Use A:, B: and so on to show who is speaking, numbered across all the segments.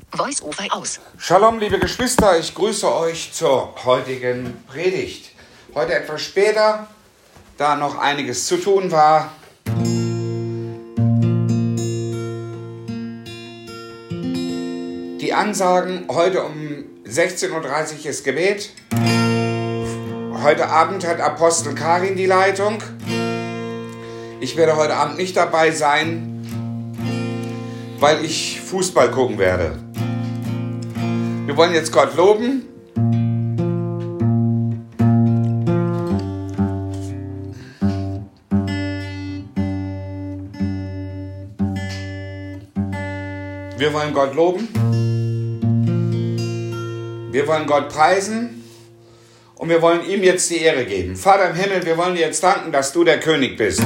A: Voice-Over aus.
B: Shalom, liebe Geschwister, ich grüße euch zur heutigen Predigt. Heute etwas später, da noch einiges zu tun war. Die Ansagen: heute um 16.30 Uhr ist Gebet. Heute Abend hat Apostel Karin die Leitung. Ich werde heute Abend nicht dabei sein, weil ich Fußball gucken werde. Wir wollen jetzt Gott loben. Wir wollen Gott loben. Wir wollen Gott preisen. Und wir wollen ihm jetzt die Ehre geben. Vater im Himmel, wir wollen dir jetzt danken, dass du der König bist.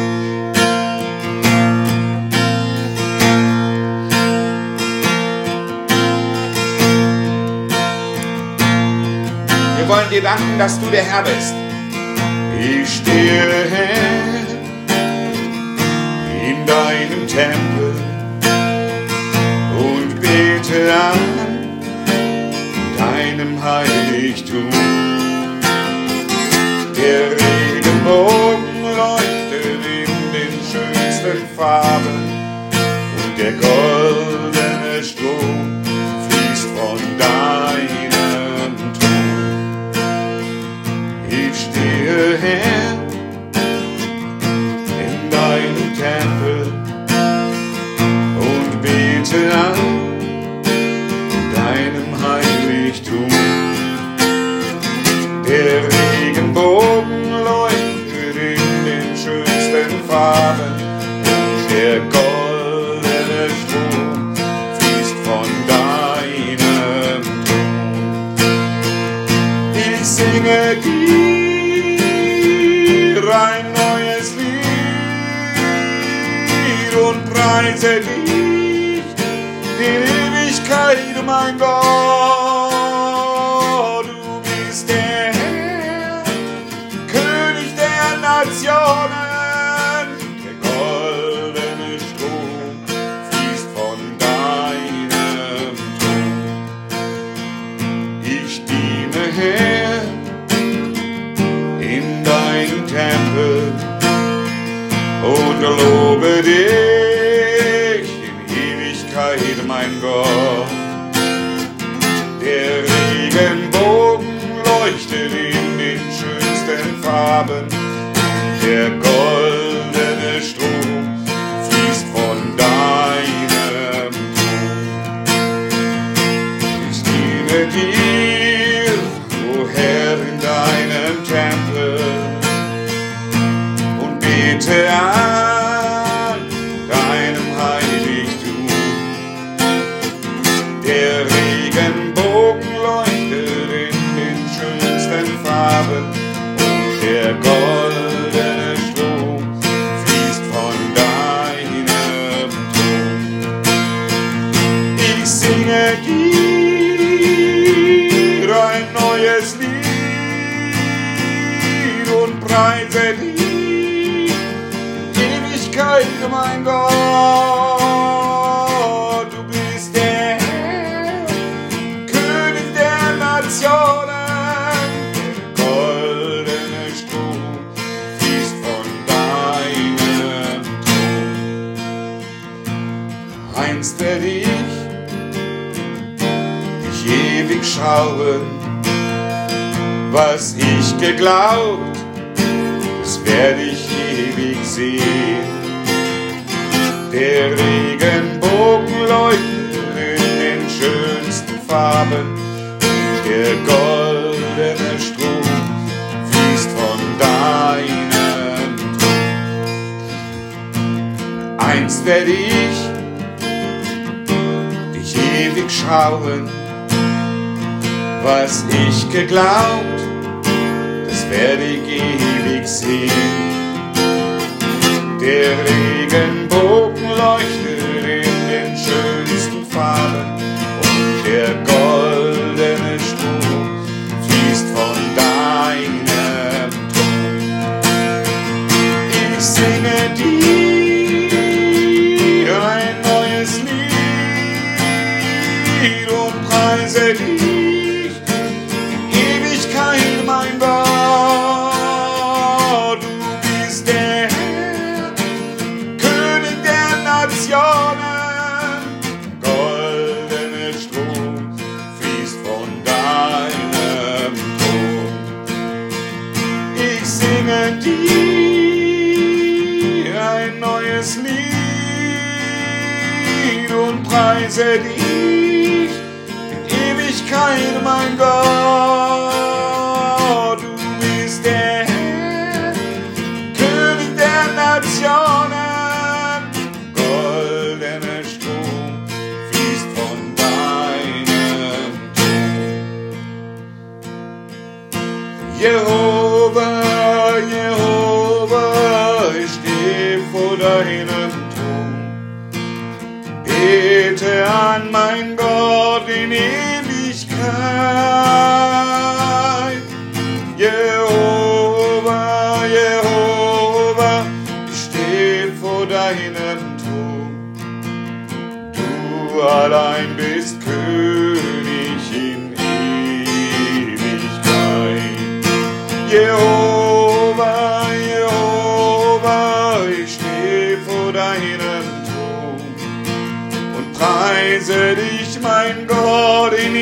B: Wir wollen dir danken, dass du der Herr bist. Ich stehe in deinem Tempel und bete an deinem Heiligtum. Der Regenbogen leuchtet in den schönsten Farben und der goldene Strom fließt von deinem Thron. Ich stehe in deinem Tempel und bete an deinem Heiligtum. Der Regenbogen leuchtet in den schönsten Farben und der goldene Strom fließt von deinem Thron. Ich singe dir ein neues Lied und preise dich in Ewigkeit, mein Gott. Du bist der Herr, König der Nationen. Der goldene Strom fließt von deinem Thron. Ich diene, Herr, in deinem Tempel und lobe dich in Ewigkeit, mein Gott. Der Regenbogen leuchtet in den schönsten Farben, der goldene Strom fließt von deinem Thron. Ich diene dir, o Herr, in deinem Tempel und bete an deinem Heiligtum. Der Regenbogen leuchtet in den schönsten Farben und der goldene Strom fließt von deinem Thron. Ich singe dir ein neues Lied und preise dich in Ewigkeit, mein Gott. Du bist der Herr, König der Nationen. Der goldene Strom fließt von deinem Thron. Einst werde ich dich ewig schauen, was ich geglaubt, das werde ich ewig sehen. Der Regenbogen leuchtet in den schönsten Farben und der goldene Strom fließt von deinem Thron. Einst werde ich dich ewig schauen, was ich geglaubt, das werde ich ewig sehen. Der Regenbogen leuchtet in den schönsten Farben und der goldene Strom fließt von deinem Thron. Ich singe dir ein neues Lied und preise dich, Ewigkeit, mein Gott. Du bist der Herr, König der Nationen, goldener Strom fließt von deinem Thron. Ich singe dir ein neues Lied und preise dich in Ewigkeit, mein Gott. Du bist der Herr, König der Nationen, goldener Strom fließt von deinem Thron. Jehova, Jehova, ich stehe vor deinem Thron, bete an mein Gott in Ewigkeit. Jehova, Jehova, ich stehe vor deinem Thron, du allein bist König in Ewigkeit. Jehova, Jehova, ich stehe vor deinem Thron und preise dich, mein Gott, in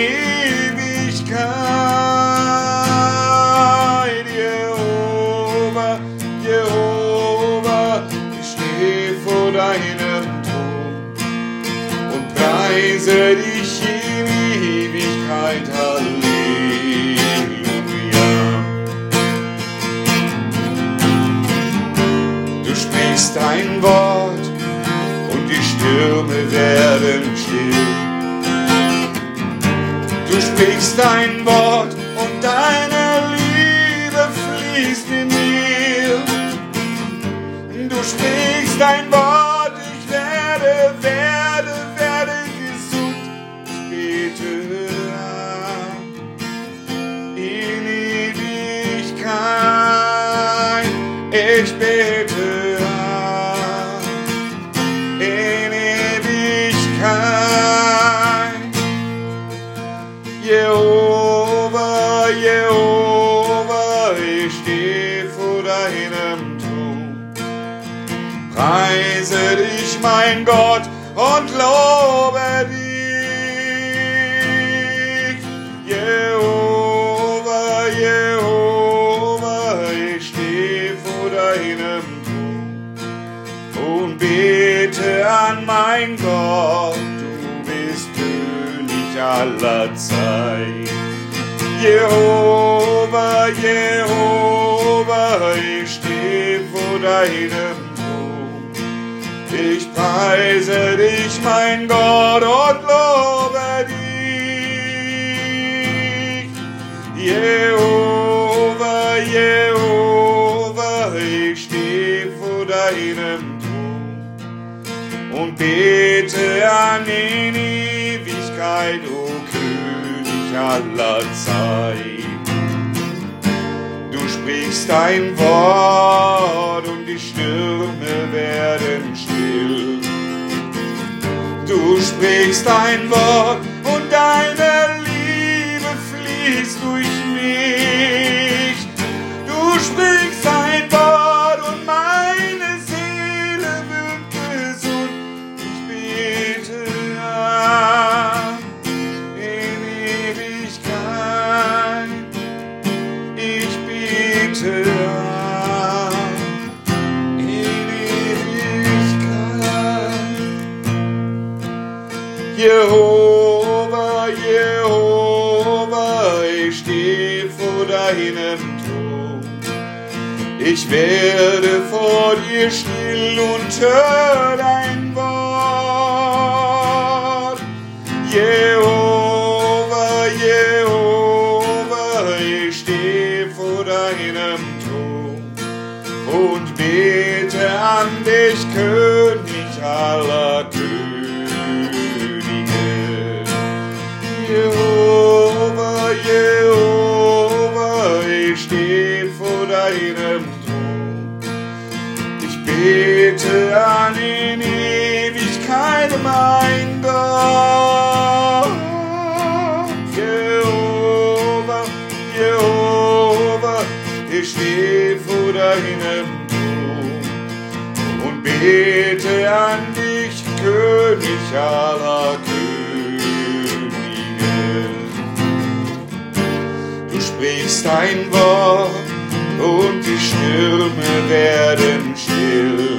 B: Ewigkeit. Jehova, Jehova, ich stehe vor deinem Thron und preise dich in Ewigkeit. Halleluja. Du sprichst ein Wort und die Stürme werden still. Du sprichst ein Wort und deine Liebe fließt in mir. Du sprichst ein Wort, ich werde gesund. Ich bete an in Ewigkeit. Ich bete an in Ewigkeit. Jehova, Jehova, ich stehe vor deinem Thron, preise dich, mein Gott, und lobe dich. Jehova, Jehova, ich stehe vor deinem Thron und bete an mein Gott, du bist König aller Zeit. Jehova, Jehova, ich stehe vor deinem Thron. Ich preise dich, mein Gott, und lobe dich. Jehova, Jehova, ich stehe vor deinem Thron und bete an in Ewigkeit, o König aller Zeit. Du sprichst ein Wort und die Stürme werden still. Du sprichst ein Wort und deine Liebe fließt durch mich. Du sprichst ein Wort und meine Seele wird gesund. Ich bete an in Ewigkeit. Ich bete an in Ewigkeit. Jehova, Jehova, ich stehe vor deinem Thron. Ich werde vor dir still und hör dein Wort. Jehova, Jehova, ich stehe vor deinem Thron und bete an dich, König aller Könige. Jehova, Jehova, ich stehe vor deinem Thron. Ich bete an in Ewigkeit, mein Gott. aller Könige. Du sprichst ein Wort und die Stürme werden still.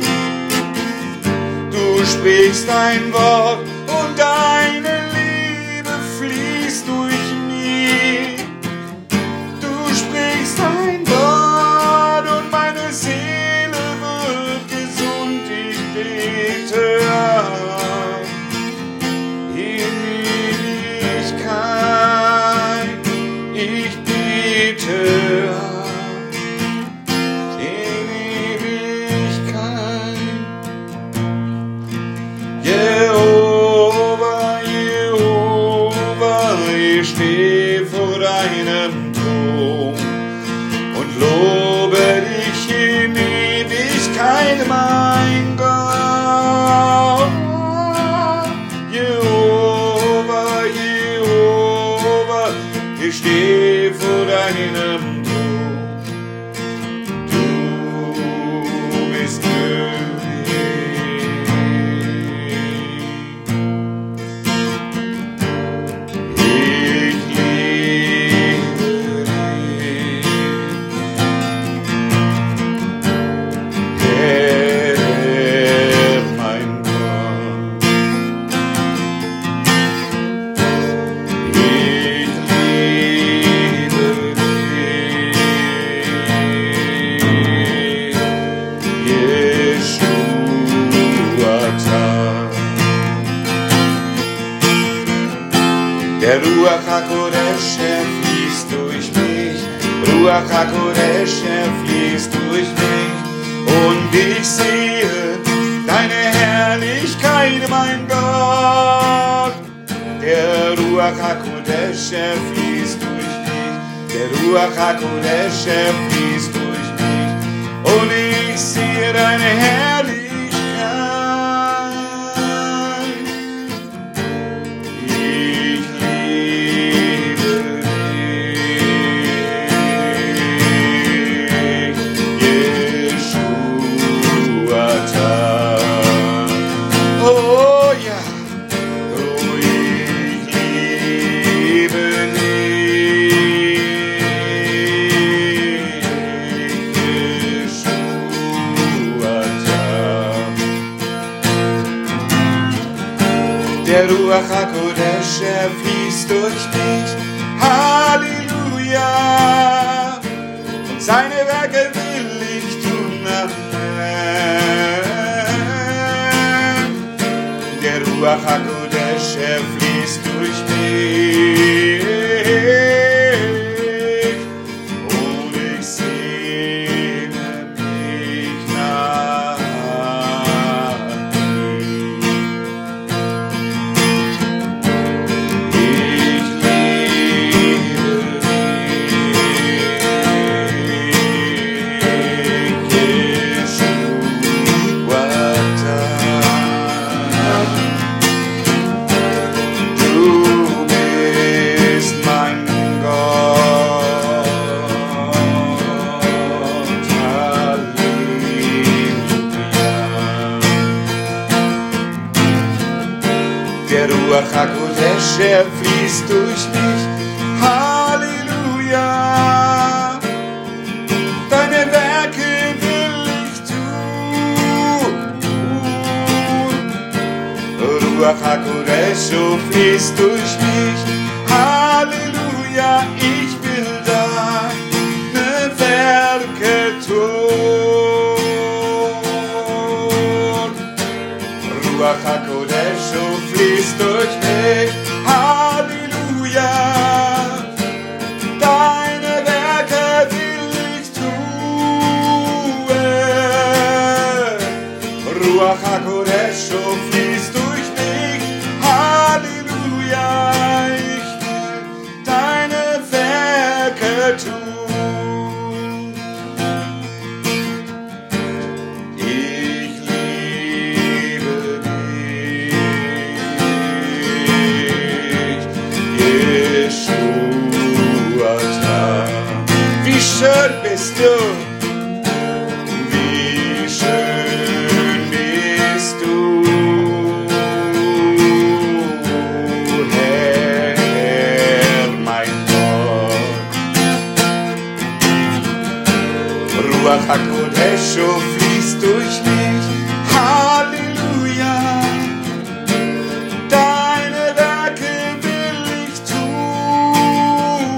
B: Du sprichst ein Wort und deine Liebe fließt durch mich. Du sprichst ein Wort und meine Seele wird gesund. Ich bete an in Ewigkeit. Ich bete an in Ewigkeit. Jehova, Jehova, ich stehe vor deinem Thron und lobe dich in Ewigkeit, mein Gott. Jehova, Jehova, ich stehe vor deinem Thron. Du bist der Ruach HaKodesh, er fließt durch mich. Ruach HaKodesh, er fließt durch mich. Und ich sehe deine Herrlichkeit, mein Gott. Der Ruach HaKodesh, er fließt durch mich. Der Ruach HaKodesh, er fließt durch mich. Und ich sehe deine Herrlichkeit. Der Ruach HaKodesh, er fließt durch mich, Halleluja. Und seine Werke will ich tun, Amen. Der Ruach HaKodesh, er fließt durch mich. Und ich sehne mich nach der Ruach HaKodesh, er fließt durch mich, Halleluja. Deine Werke will ich tun. Ruach HaKodesh, so fließt durch mich, Halleluja. Ich will deine Werke tun. Ruach HaKodesh, so fließt durch mich, Halleluja. Deine Werke will ich tun. Ruach HaKodesh, so fließt durch mich, Halleluja. Ich will deine Werke HaKodesh, oh, fließt durch mich. Halleluja. Deine Werke will ich tun.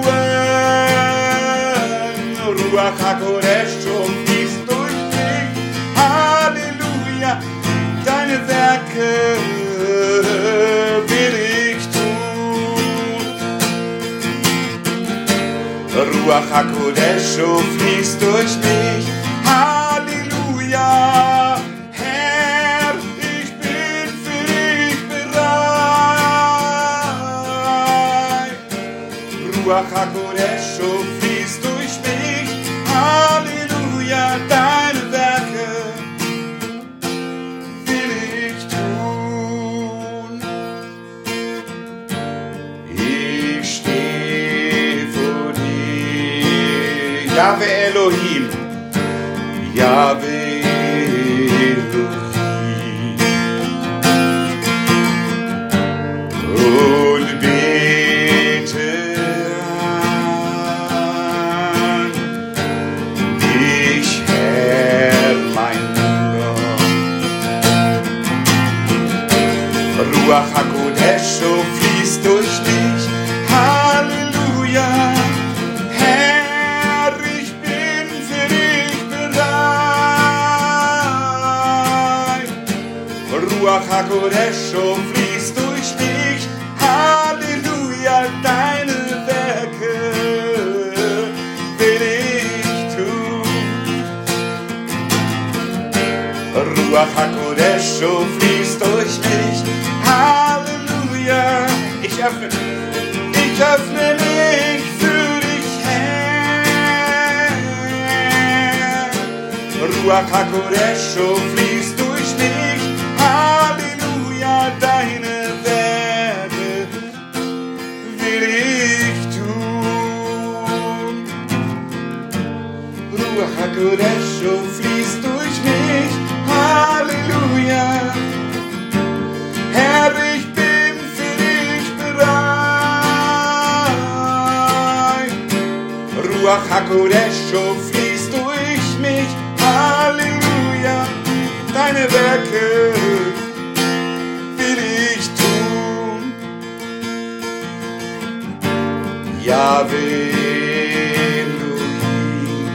B: Ruach HaKodesh, oh, fließt durch mich. Halleluja. Deine Werke will ich tun. Ruach HaKodesh, oh, fließt durch mich. Halleluja. Herr, ich bin für dich bereit. Ruach HaKodesh, oh, fließt durch mich. Halleluja. Deine Werke will ich tun. Ich stehe vor dir, Jahwe Elohim, Jahwe Elohim, und bete an dich, Herr, mein Gott. Ruach HaKodesh, oh, fließt durch mich. Halleluja. Herr, ich bin für dich bereit. Ruach HaKodesh, oh, fließt durch mich. Halleluja. Deine Werke will ich tun. Ruach HaKodesh, oh, fließt durch mich. Halleluja. Ich öffne mich für dich, Herr. Ruach HaKodesh, oh, fließt durch mich. Halleluja. Deine Werke will ich tun. Ruach HaKodesh, oh, fließt durch mich. Halleluja. Herr, ich bin für dich bereit. Ruach HaKodesh, oh, fließt durch mich. Halleluja. Deine Werke will ich tun. Jahwe Elohim,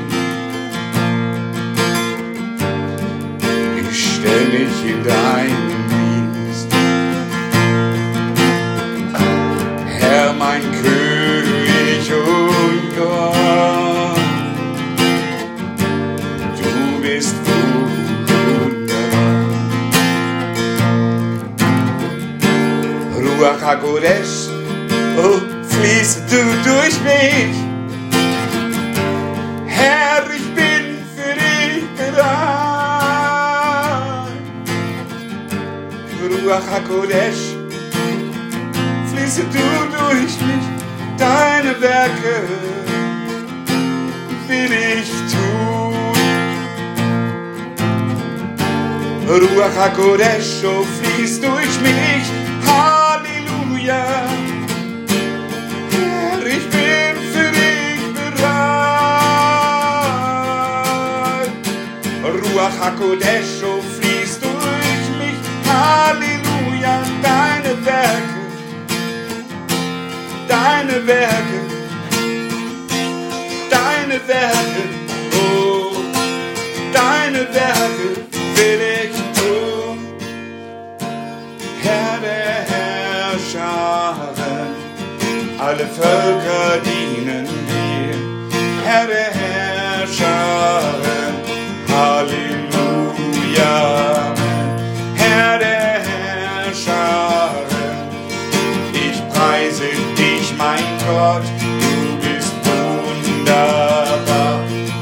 B: ich stell mich in deinen Dienst. Herr, mein König und Gott, du bist wunderbar. Ruach HaKodesh, oh, fließt du durch mich. Herr, ich bin für dich bereit. Ruach HaKodesh, fließe du durch mich. Deine Werke will ich tun. Ruach HaKodesh, oh, fließt durch mich. Halleluja. Herr, ich bin für dich bereit. Ruach HaKodesh, oh, fließt durch mich. Halleluja. Deine Werke, deine Werke, deine Werke, oh, deine Werke will ich tun. Herr der Herrscharen, alle Völker dienen dir. Herr der Herrscharen, Halleluja. Herr der Herrscharen, ich preise dich, mein Gott, du bist wunderbar.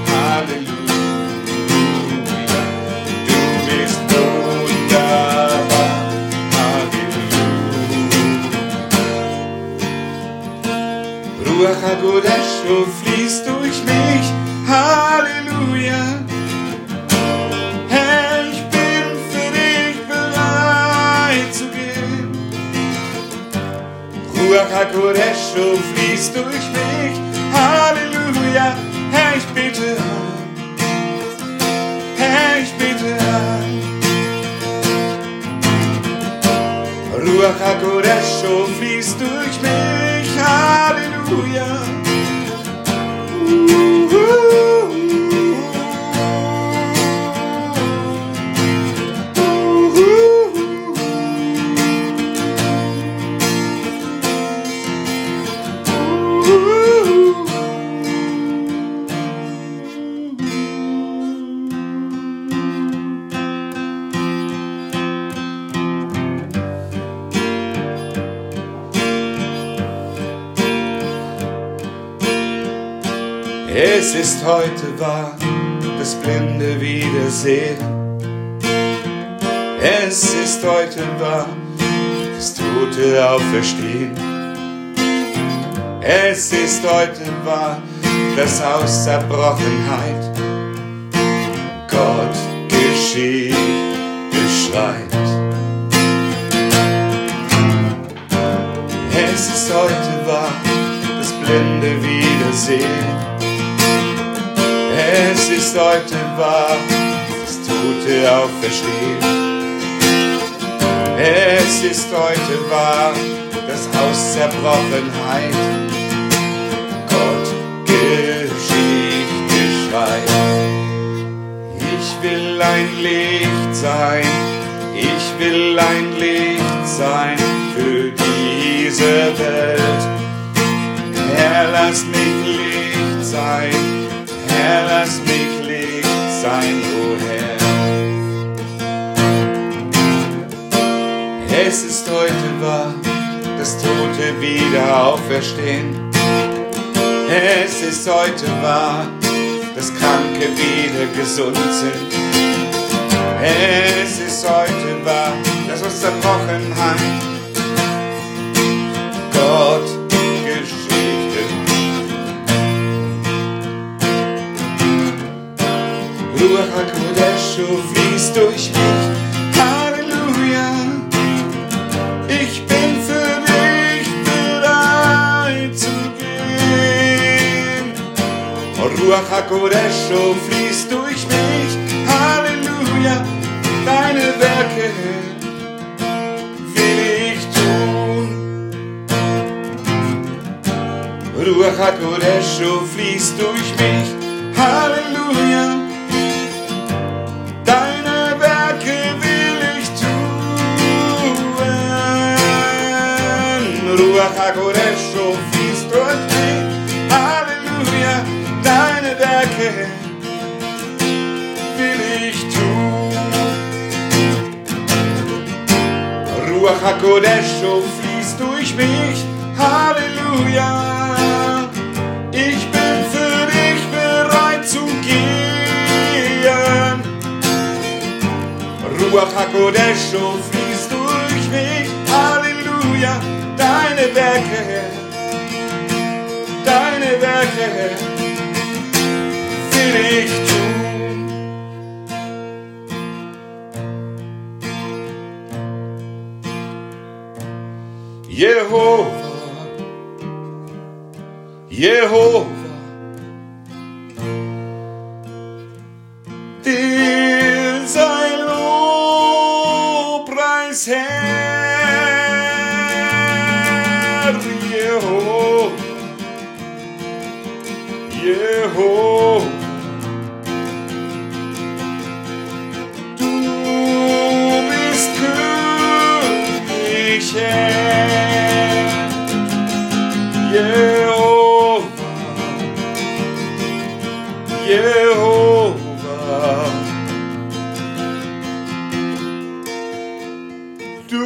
B: Halleluja, du bist wunderbar. Halleluja. Ruach HaKodesh, oh, fließt durch mich. Halleluja. Herr, ich bin für dich bereit zu gehen. Ruach HaKodesh, oh, fließt durch mich. Halleluja. Herr, ich bete an. mich bitte an. Ruach HaKodesh, oh, fließt durch mich, Halleluja. Es ist heute wahr, das Blinde wiedersehen. Es ist heute wahr, das Tote auferstehen. Es ist heute wahr, dass aus Zerbrochenheit Gott Geschichte schreibt. Es ist heute wahr, das Blinde wiedersehen. Es ist heute wahr, das Tote auferstehen. Es ist heute wahr, dass aus Zerbrochenheit Gott Geschichte schreibt. Ich will ein Licht sein, ich will ein Licht sein für diese Welt. Herr, lass mich Licht sein. Herr, lass mich Licht sein, o Herr. Es ist heute wahr, dass Tote wieder auferstehen. Es ist heute wahr, dass Kranke wieder gesund sind. Es ist heute wahr, dass aus Zerbrochenheit Gott Ruach HaKodesh, oh, fließt durch mich, Halleluja. Ich bin für dich bereit zu gehen. Oh, Ruach HaKodesh, oh, fließt durch mich, Halleluja. Deine Werke will ich tun. Ruach HaKodesh, oh, fließt durch mich, Halleluja. Ruach HaKodesh, oh, fließt durch mich, Halleluja, deine Werke will ich tun. Ruach HaKodesh, oh, fließt durch mich, Halleluja, ich bin für dich bereit zu gehen. Ruach HaKodesh, oh, fließt durch mich, Halleluja, deine Werke will ich tun. Jehova, Jehova, dir sei Lobpreis, Herr. Jehova, Jehova, du bist König, Herr. Jehova, Jehova, du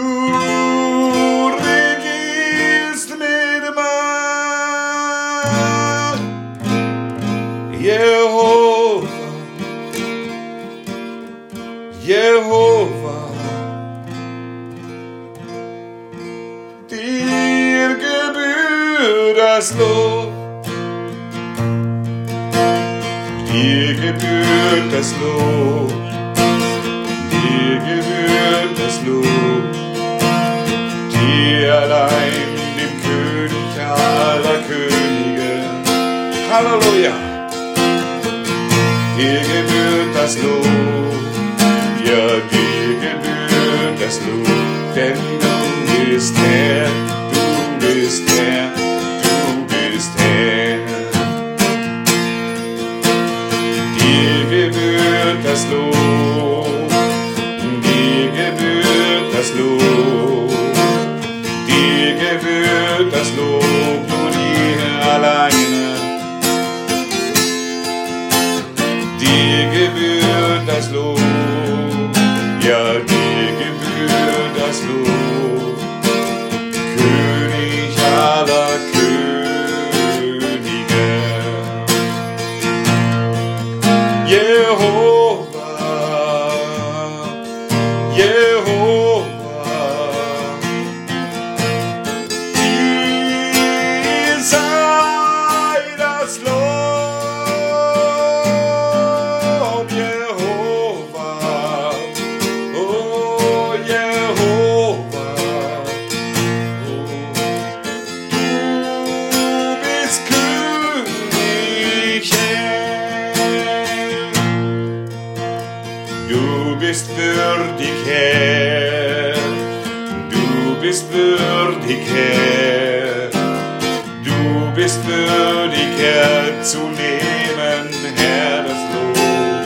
B: Jehova, Jehova, dir gebührt das Lob, dir gebührt das Lob, dir gebührt das Lob, dir allein, dem König aller Könige. Halleluja! Dir gebührt das Lob, ja, dir gebührt das Lob, denn du bist Herr, du bist Herr, du bist Herr. Dir gebührt das Lob, dir gebührt das Lob, dir gebührt das Lob, nur dir alleine. Dir gebührt das Lob, ja, dir gebührt das Lob, König aller Könige. Jehova, Jehova, dir sei das Lob. Du bist würdig, Herr, du bist würdig, Herr, du bist würdig, Herr, zu nehmen, Herr, das Lob.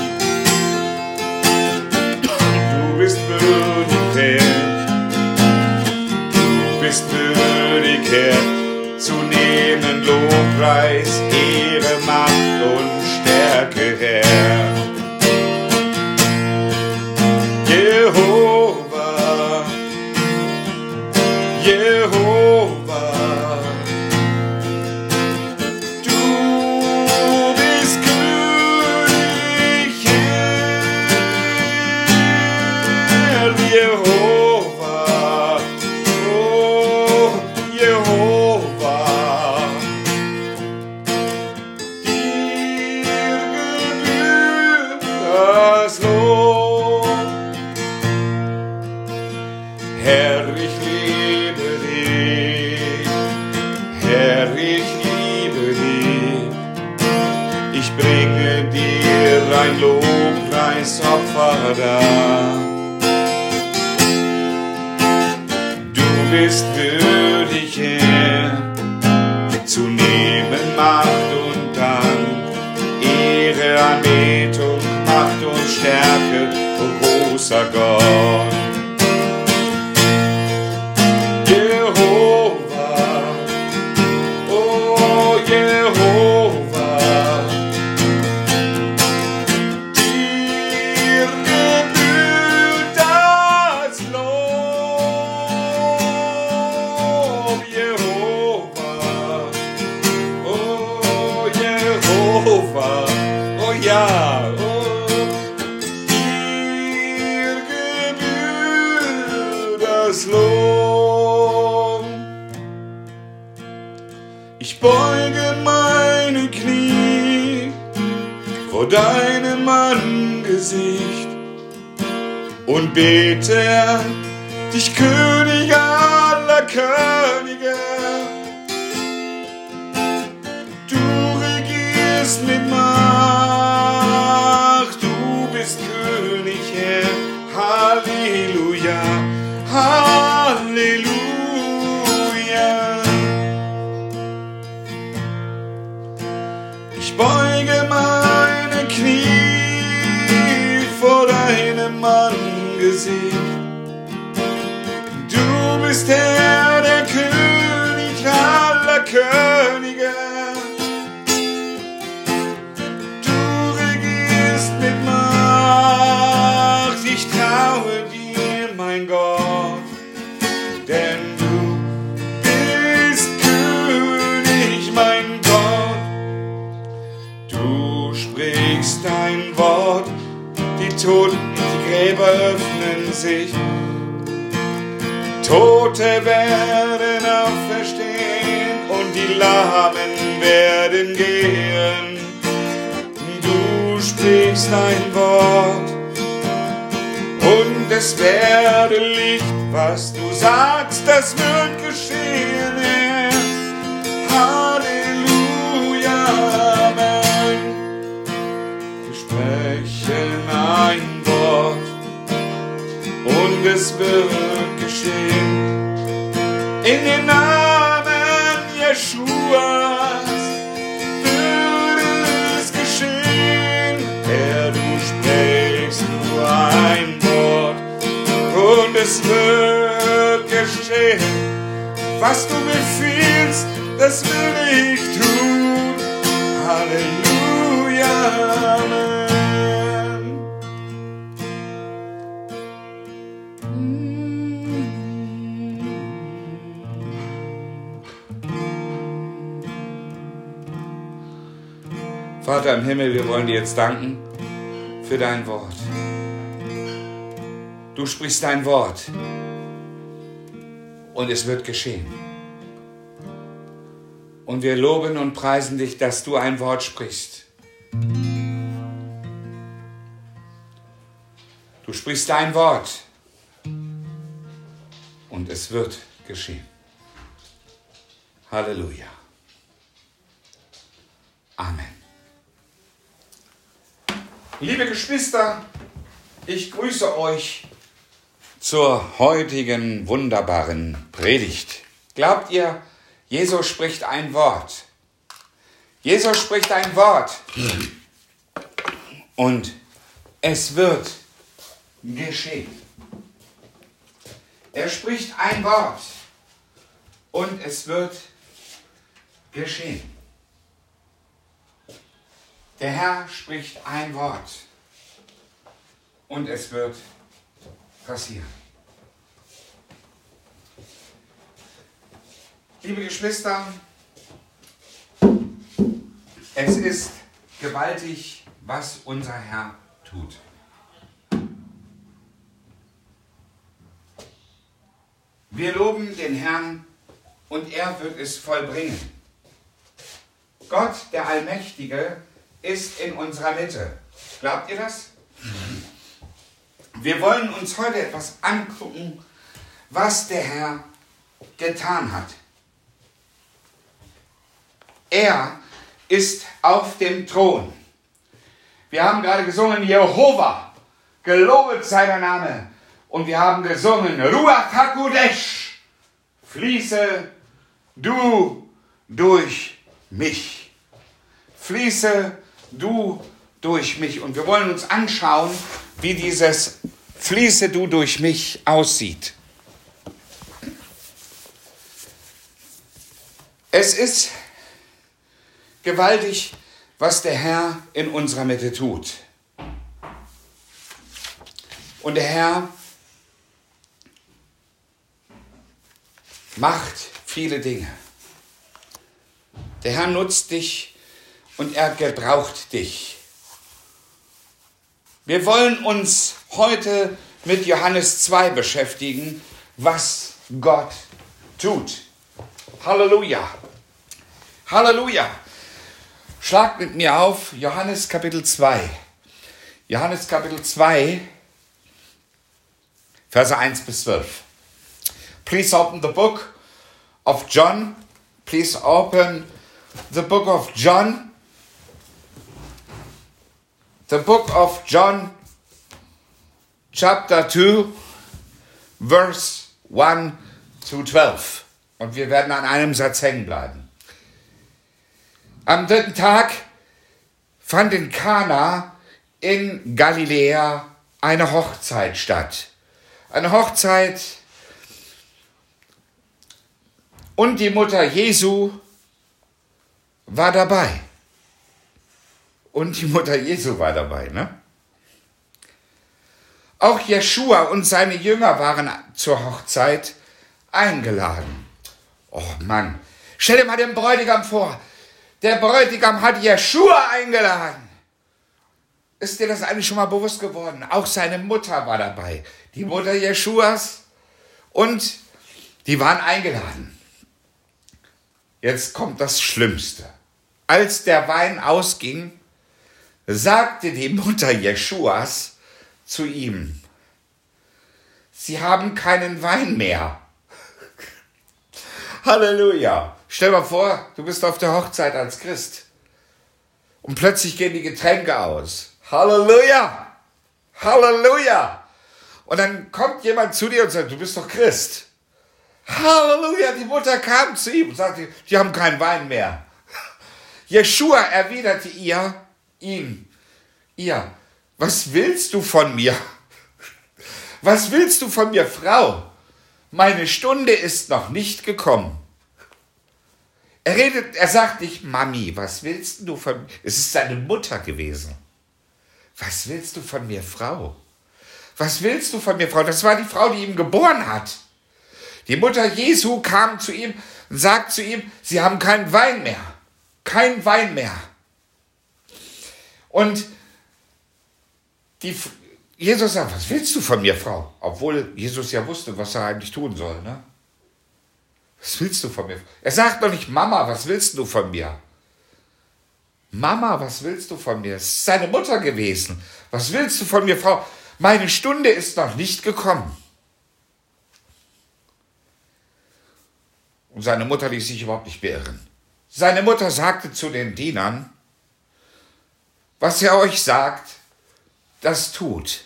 B: Du bist würdig, Herr, du bist würdig, Herr, zu nehmen, Lobpreis, Ehre, Macht und Stärke, Herr. Jehova, Jehova, du bist König, Herr, Jehova, oh, Jehova, dir gebührt das Lob. Herr, ich liebe dich, Herr, ich liebe dich, ich bringe dir ein Lobpreisopfer dar. Du bist würdig, Herr, zu nehmen Macht und Dank, Ehre, Anbetung, Macht und Stärke, o großer Gott. Oh ja, oh, dir gebührt das Lob. Ich beuge meine Knie vor deinem Angesicht und bete dich, König aller Könige. Mit Macht, du bist König, Herr, Halleluja, Halleluja. Ich beuge meine Knie vor deinem Angesicht, du bist Herr, der König aller Könige. Mit Macht, ich traue dir, mein Gott, denn du bist König, mein Gott. Du sprichst dein Wort, die Toten, die Gräber öffnen sich, Tote werden auferstehen und die Lahmen werden gehen. Du sprichst ein Wort und es werde Licht, was du sagst, das wird geschehen. Halleluja, Amen. Wir sprechen Jeschuas würde es geschehen. Herr, du sprichst nur ein Wort und es wird geschehen. Was du befiehlst, das will ich tun. Halleluja, Amen. Vater im Himmel, wir wollen dir jetzt danken für dein Wort. Du sprichst dein Wort und es wird geschehen. Und wir loben und preisen dich, dass du ein Wort sprichst. Du sprichst dein Wort und es wird geschehen. Halleluja. Amen. Liebe Geschwister, ich grüße euch zur heutigen wunderbaren Predigt. Glaubt ihr, Jesus spricht ein Wort? Jesus spricht ein Wort und es wird geschehen. Er spricht ein Wort und es wird geschehen. Der Herr spricht ein Wort und es wird passieren. Liebe Geschwister, es ist gewaltig, was unser Herr tut. Wir loben den Herrn und er wird es vollbringen. Gott, der Allmächtige, ist in unserer Mitte. Glaubt ihr das? Wir wollen uns heute etwas angucken, was der Herr getan hat. Er ist auf dem Thron. Wir haben gerade gesungen, Jehova, gelobet sei der Name. Und wir haben gesungen, Ruach HaKodesh, fließe du durch mich. Fließe du durch mich. Und wir wollen uns anschauen, wie dieses Fließe du durch mich aussieht. Es ist gewaltig, was der Herr in unserer Mitte tut. Und der Herr macht viele Dinge. Der Herr nutzt dich und er gebraucht dich. Wir wollen uns heute mit Johannes 2 beschäftigen, was Gott tut. Halleluja. Halleluja. Schlagt mit mir auf Johannes Kapitel 2. Johannes Kapitel 2, Verse 1 bis 12. Please open the book of John. Please open the book of John. The book of John, chapter 2, verse 1 to 12. Und wir werden an einem Satz hängen bleiben. Am dritten Tag fand in Kana in Galiläa eine Hochzeit statt. Eine Hochzeit und die Mutter Jesu war dabei. Und die Mutter Jesu war dabei, ne? Auch Jeschua und seine Jünger waren zur Hochzeit eingeladen. Oh Mann, stell dir mal den Bräutigam vor. Der Bräutigam hat Jeschua eingeladen. Ist dir das eigentlich schon mal bewusst geworden? Auch seine Mutter war dabei. Die Mutter Jeschuas und die waren eingeladen. Jetzt kommt das Schlimmste. Als der Wein ausging, sagte die Mutter Jeschuas zu ihm, sie haben keinen Wein mehr. Halleluja. Stell dir mal vor, du bist auf der Hochzeit als Christ und plötzlich gehen die Getränke aus. Halleluja. Halleluja. Und dann kommt jemand zu dir und sagt, du bist doch Christ. Halleluja, die Mutter kam zu ihm und sagte, die haben keinen Wein mehr. Jeschua erwiderte ihr, was willst du von mir? Was willst du von mir, Frau? Meine Stunde ist noch nicht gekommen. Er sagt nicht, Mami, was willst du von mir? Es ist seine Mutter gewesen. Was willst du von mir, Frau? Was willst du von mir, Frau? Das war die Frau, die ihn geboren hat. Die Mutter Jesu kam zu ihm und sagt zu ihm, sie haben keinen Wein mehr. Kein Wein mehr. Und Jesus sagt, was willst du von mir, Frau? Obwohl Jesus ja wusste, was er eigentlich tun soll. Ne? Was willst du von mir? Er sagt doch nicht, Mama, was willst du von mir? Mama, was willst du von mir? Es ist seine Mutter gewesen. Was willst du von mir, Frau? Meine Stunde ist noch nicht gekommen. Und seine Mutter ließ sich überhaupt nicht beirren. Seine Mutter sagte zu den Dienern, was er euch sagt, das tut.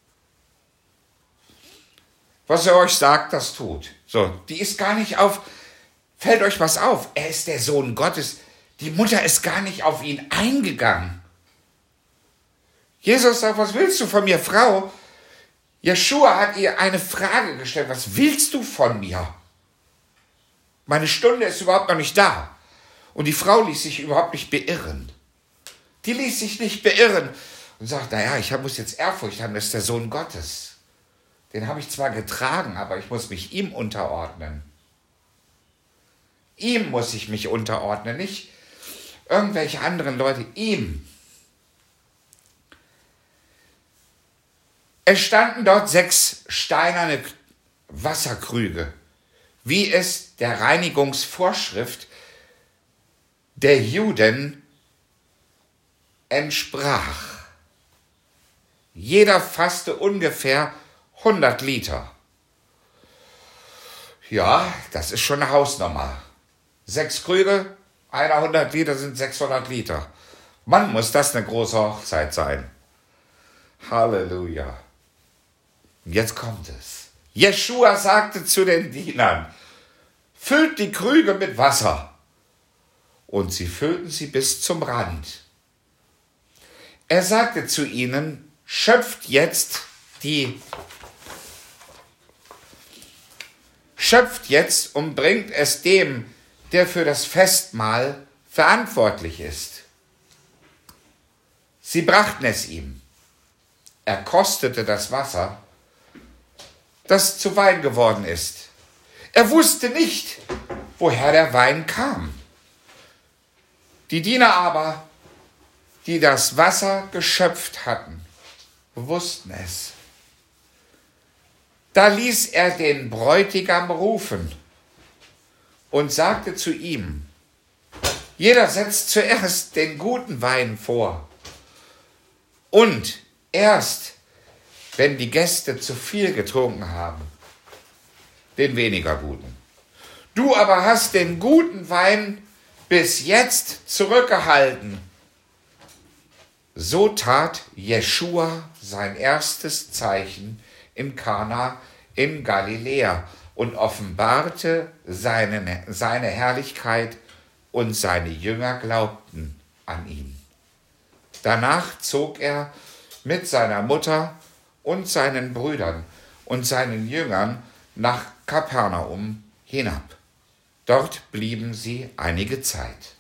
B: Was er euch sagt, das tut. So, die ist gar nicht fällt euch was auf? Er ist der Sohn Gottes. Die Mutter ist gar nicht auf ihn eingegangen. Jesus sagt, was willst du von mir, Frau? Jeschua hat ihr eine Frage gestellt, was willst du von mir? Meine Stunde ist überhaupt noch nicht da. Und die Frau ließ sich überhaupt nicht beirren. Die ließ sich nicht beirren und sagt, naja, ich muss jetzt Ehrfurcht haben, das ist der Sohn Gottes. Den habe ich zwar getragen, aber ich muss mich ihm unterordnen. Ihm muss ich mich unterordnen, nicht irgendwelche anderen Leute, ihm. Es standen dort 6 steinerne Wasserkrüge, wie es der Reinigungsvorschrift der Juden entsprach. Jeder fasste ungefähr 100 Liter. Ja, das ist schon eine Hausnummer. 6 Krüge, einer 100 Liter sind 600 Liter. Mann, muss das eine große Hochzeit sein. Halleluja. Und jetzt kommt es. Jeschua sagte zu den Dienern, füllt die Krüge mit Wasser. Und sie füllten sie bis zum Rand. Er sagte zu ihnen, schöpft jetzt und bringt es dem, der für das Festmahl verantwortlich ist. Sie brachten es ihm. Er kostete das Wasser, das zu Wein geworden ist. Er wusste nicht, woher der Wein kam. Die Diener aber, die das Wasser geschöpft hatten, wussten es. Da ließ er den Bräutigam rufen und sagte zu ihm, jeder setzt zuerst den guten Wein vor und erst, wenn die Gäste zu viel getrunken haben, den weniger guten. Du aber hast den guten Wein bis jetzt zurückgehalten. So tat Jeschua sein erstes Zeichen in Kana in Galiläa und offenbarte seine Herrlichkeit, und seine Jünger glaubten an ihn. Danach zog er mit seiner Mutter und seinen Brüdern und seinen Jüngern nach Kapernaum hinab. Dort blieben sie einige Zeit.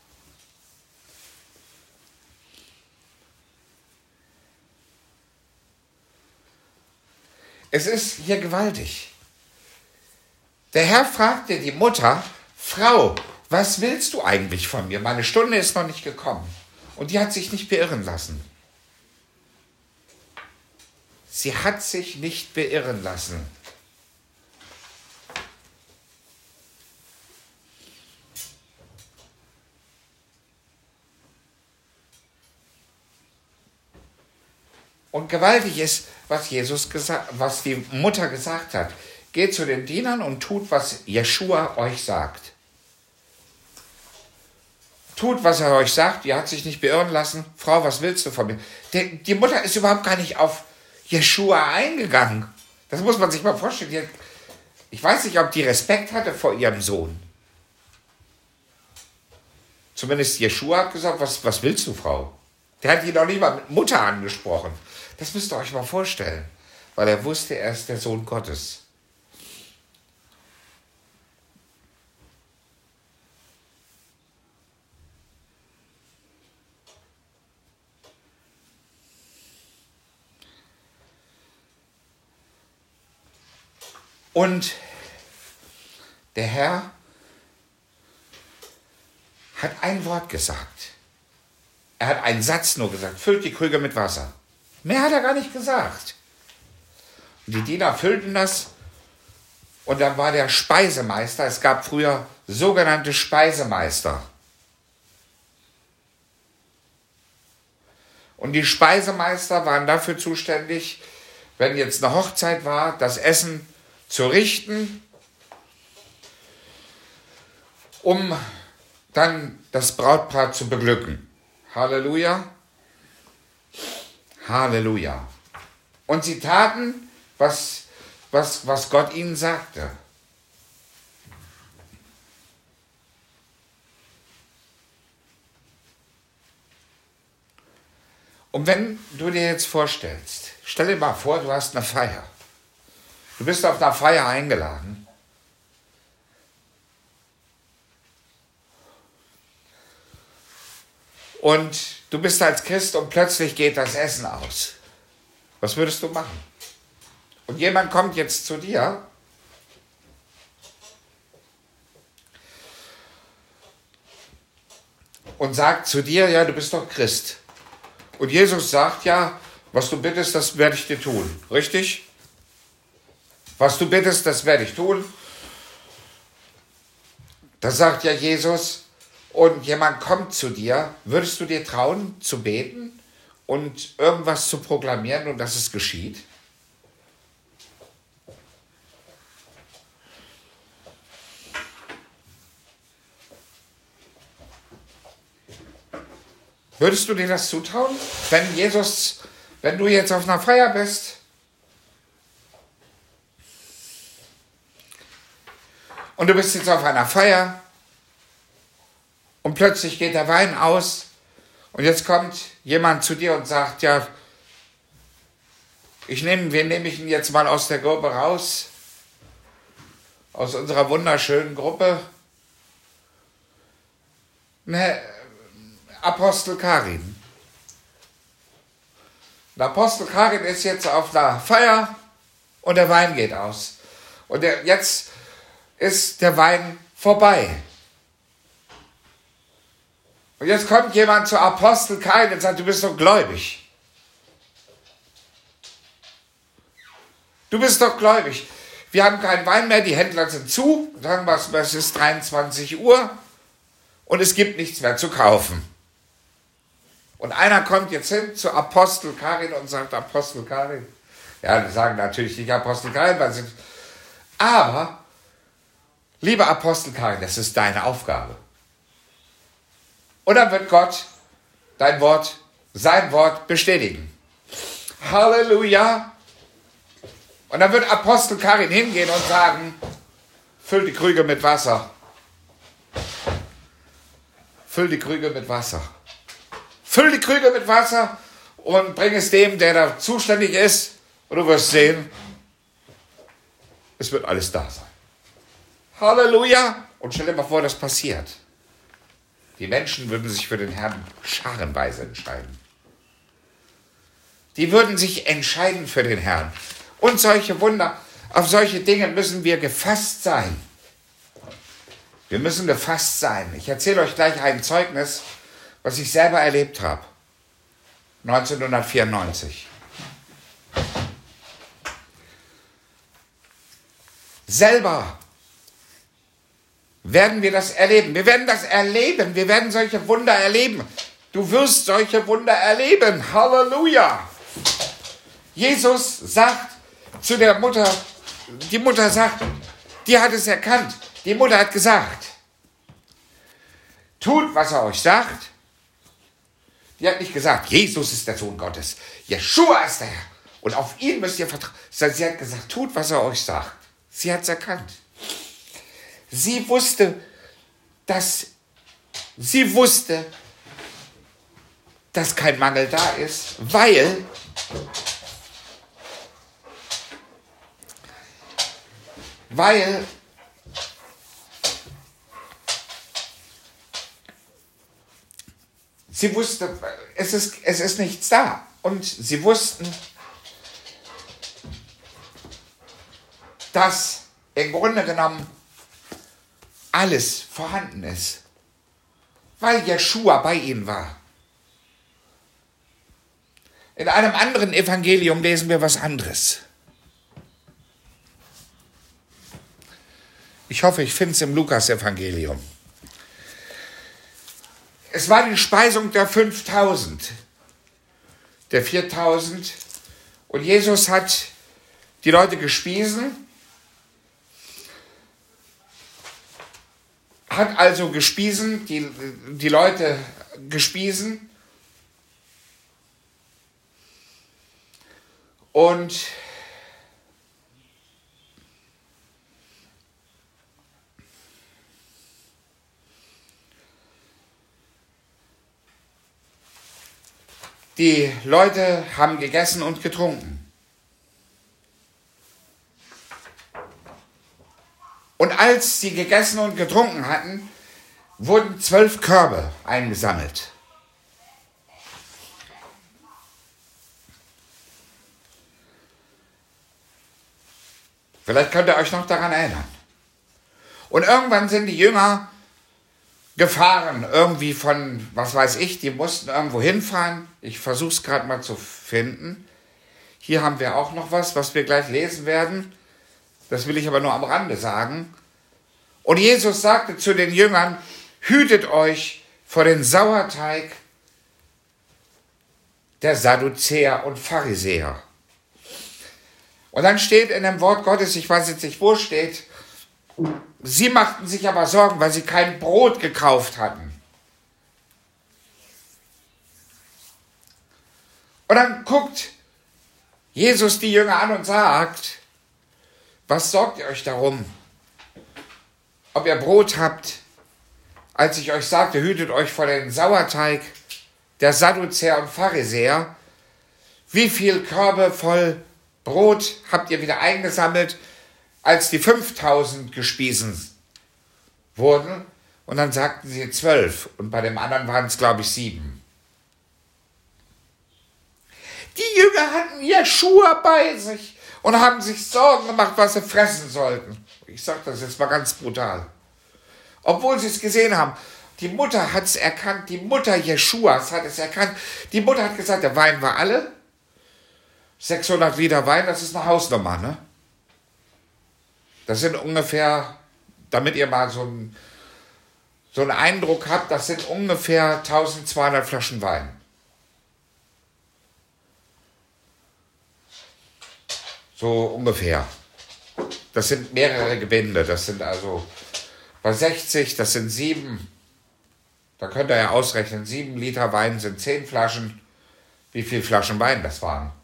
B: Es ist hier gewaltig. Der Herr fragte die Mutter, Frau, was willst du eigentlich von mir? Meine Stunde ist noch nicht gekommen. Und die hat sich nicht beirren lassen. Sie hat sich nicht beirren lassen. Und gewaltig ist, was die Mutter gesagt hat. Geht zu den Dienern und tut, was Jeschua euch sagt. Tut, was er euch sagt. Die hat sich nicht beirren lassen. Frau, was willst du von mir? Die Mutter ist überhaupt gar nicht auf Jeschua eingegangen. Das muss man sich mal vorstellen. Ich weiß nicht, ob die Respekt hatte vor ihrem Sohn. Zumindest Jeschua hat gesagt, was willst du, Frau? Der hat ihn noch nicht mal mit Mutter angesprochen. Das müsst ihr euch mal vorstellen. Weil er wusste, er ist der Sohn Gottes. Und der Herr hat ein Wort gesagt. Er hat einen Satz nur gesagt, füllt die Krüge mit Wasser. Mehr hat er gar nicht gesagt. Und die Diener füllten das und dann war der Speisemeister, es gab früher sogenannte Speisemeister. Und die Speisemeister waren dafür zuständig, wenn jetzt eine Hochzeit war, das Essen zu richten, um dann das Brautpaar zu beglücken. Halleluja. Halleluja. Und sie taten, was Gott ihnen sagte. Und wenn du dir jetzt vorstellst, stell dir mal vor, du hast eine Feier. Du bist auf einer Feier eingeladen. Und du bist als Christ und plötzlich geht das Essen aus. Was würdest du machen? Und jemand kommt jetzt zu dir und sagt zu dir, ja, du bist doch Christ. Und Jesus sagt, ja, was du bittest, das werde ich dir tun. Richtig? Was du bittest, das werde ich tun. Das sagt ja Jesus. Und jemand kommt zu dir, würdest du dir trauen zu beten und irgendwas zu proklamieren und dass es geschieht? Würdest du dir das zutrauen, wenn du jetzt auf einer Feier bist und du bist jetzt auf einer Feier und plötzlich geht der Wein aus und jetzt kommt jemand zu dir und sagt, ja, wir nehmen ihn jetzt mal aus der Gruppe raus, aus unserer wunderschönen Gruppe. Apostel Karin. Der Apostel Karin ist jetzt auf einer Feier und der Wein geht aus. Und jetzt ist der Wein vorbei. Und jetzt kommt jemand zu Apostel Karin und sagt, du bist doch gläubig. Du bist doch gläubig. Wir haben keinen Wein mehr, die Händler sind zu. Sagen wir, es ist 23 Uhr und es gibt nichts mehr zu kaufen. Und einer kommt jetzt hin zu Apostel Karin und sagt, Apostel Karin. Ja, die sagen natürlich nicht Apostel Karin, aber, lieber Apostel Karin, das ist deine Aufgabe. Und dann wird Gott sein Wort bestätigen. Halleluja. Und dann wird Apostel Karin hingehen und sagen, füll die Krüge mit Wasser. Füll die Krüge mit Wasser. Füll die Krüge mit Wasser und bring es dem, der da zuständig ist. Und du wirst sehen, es wird alles da sein. Halleluja. Und stell dir mal vor, das passiert. Die Menschen würden sich für den Herrn scharenweise entscheiden. Die würden sich entscheiden für den Herrn. Und solche Wunder, auf solche Dinge müssen wir gefasst sein. Wir müssen gefasst sein. Ich erzähle euch gleich ein Zeugnis, was ich selber erlebt habe. 1994. Selber werden wir das erleben. Wir werden das erleben. Wir werden solche Wunder erleben. Du wirst solche Wunder erleben. Halleluja. Jesus sagt zu der Mutter, die Mutter sagt, die hat es erkannt. Die Mutter hat gesagt, tut, was er euch sagt. Die hat nicht gesagt, Jesus ist der Sohn Gottes. Jeschua ist der Herr. Und auf ihn müsst ihr vertrauen. Sie hat gesagt, tut, was er euch sagt. Sie hat es erkannt. Sie wusste, dass kein Mangel da ist, weil sie wusste, es ist nichts da. Und sie wussten, dass im Grunde genommen alles vorhanden ist, weil Jeschua bei ihnen war. In einem anderen Evangelium lesen wir was anderes. Ich hoffe, ich finde es im Lukas-Evangelium. Es war die Speisung der 5000, der 4000. Und Jesus hat die Leute gespiesen, hat also gespiesen, die Leute gespiesen. Und die Leute haben gegessen und getrunken. Und als sie gegessen und getrunken hatten, wurden 12 Körbe eingesammelt. Vielleicht könnt ihr euch noch daran erinnern. Und irgendwann sind die Jünger gefahren, irgendwie von, was weiß ich, die mussten irgendwo hinfahren. Ich versuche es gerade mal zu finden. Hier haben wir auch noch was wir gleich lesen werden. Das will ich aber nur am Rande sagen. Und Jesus sagte zu den Jüngern, hütet euch vor den Sauerteig der Sadduzäer und Pharisäer. Und dann steht in dem Wort Gottes, ich weiß jetzt nicht, wo steht, sie machten sich aber Sorgen, weil sie kein Brot gekauft hatten. Und dann guckt Jesus die Jünger an und sagt, was sorgt ihr euch darum, ob ihr Brot habt, als ich euch sagte, hütet euch vor den Sauerteig der Sadduzäer und Pharisäer? Wie viel Körbe voll Brot habt ihr wieder eingesammelt, als die 5000 gespiesen wurden? Und dann sagten sie 12 und bei dem anderen waren es, glaube ich, 7. Die Jünger hatten Jeschua bei sich und haben sich Sorgen gemacht, was sie fressen sollten. Ich sage das jetzt mal ganz brutal. Obwohl sie es gesehen haben. Die Mutter hat es erkannt, die Mutter Jeschuas hat es erkannt. Die Mutter hat gesagt, der Wein war alle. 600 Liter Wein, das ist eine Hausnummer, ne? Das sind ungefähr, damit ihr mal so einen Eindruck habt, das sind ungefähr 1200 Flaschen Wein. So ungefähr. Das sind mehrere Gebinde, das sind also bei 60, das sind 7. Da könnt ihr ja ausrechnen, 7 Liter Wein sind 10 Flaschen. Wie viele Flaschen Wein das waren?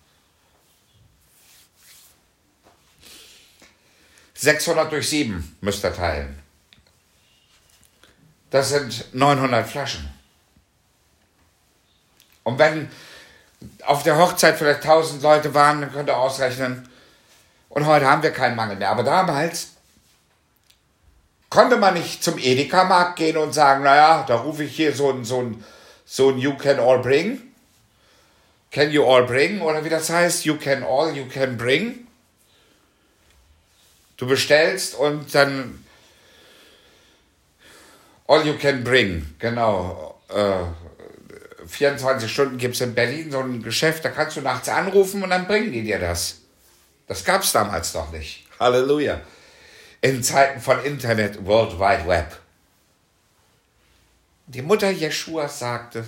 B: 600 durch 7 müsst ihr teilen. Das sind 900 Flaschen. Und wenn auf der Hochzeit vielleicht 1000 Leute waren, dann könnt ihr ausrechnen, und heute haben wir keinen Mangel mehr. Aber damals konnte man nicht zum Edeka-Markt gehen und sagen, naja, da rufe ich hier so ein You can all bring. Can you all bring? Oder wie das heißt, you can all, you can bring. Du bestellst und dann all you can bring, genau. 24 Stunden gibt es in Berlin so ein Geschäft, da kannst du nachts anrufen und dann bringen die dir das. Das gab es damals noch nicht. Halleluja. In Zeiten von Internet, World Wide Web. Die Mutter Jeschuas sagte,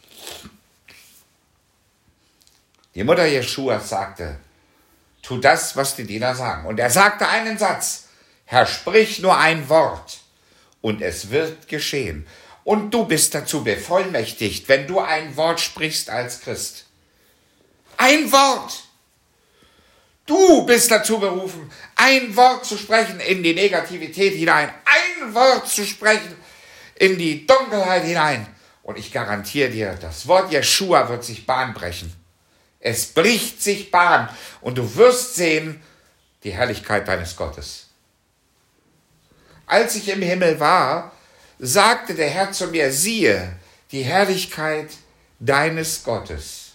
B: tu das, was die Diener sagen. Und er sagte einen Satz, Herr, sprich nur ein Wort und es wird geschehen. Und du bist dazu bevollmächtigt, wenn du ein Wort sprichst als Christ. Ein Wort. Du bist dazu berufen, ein Wort zu sprechen in die Negativität hinein, ein Wort zu sprechen in die Dunkelheit hinein. Und ich garantiere dir, das Wort Jeschua wird sich Bahn brechen. Es bricht sich Bahn und du wirst sehen die Herrlichkeit deines Gottes. Als ich im Himmel war, sagte der Herr zu mir, siehe, die Herrlichkeit deines Gottes.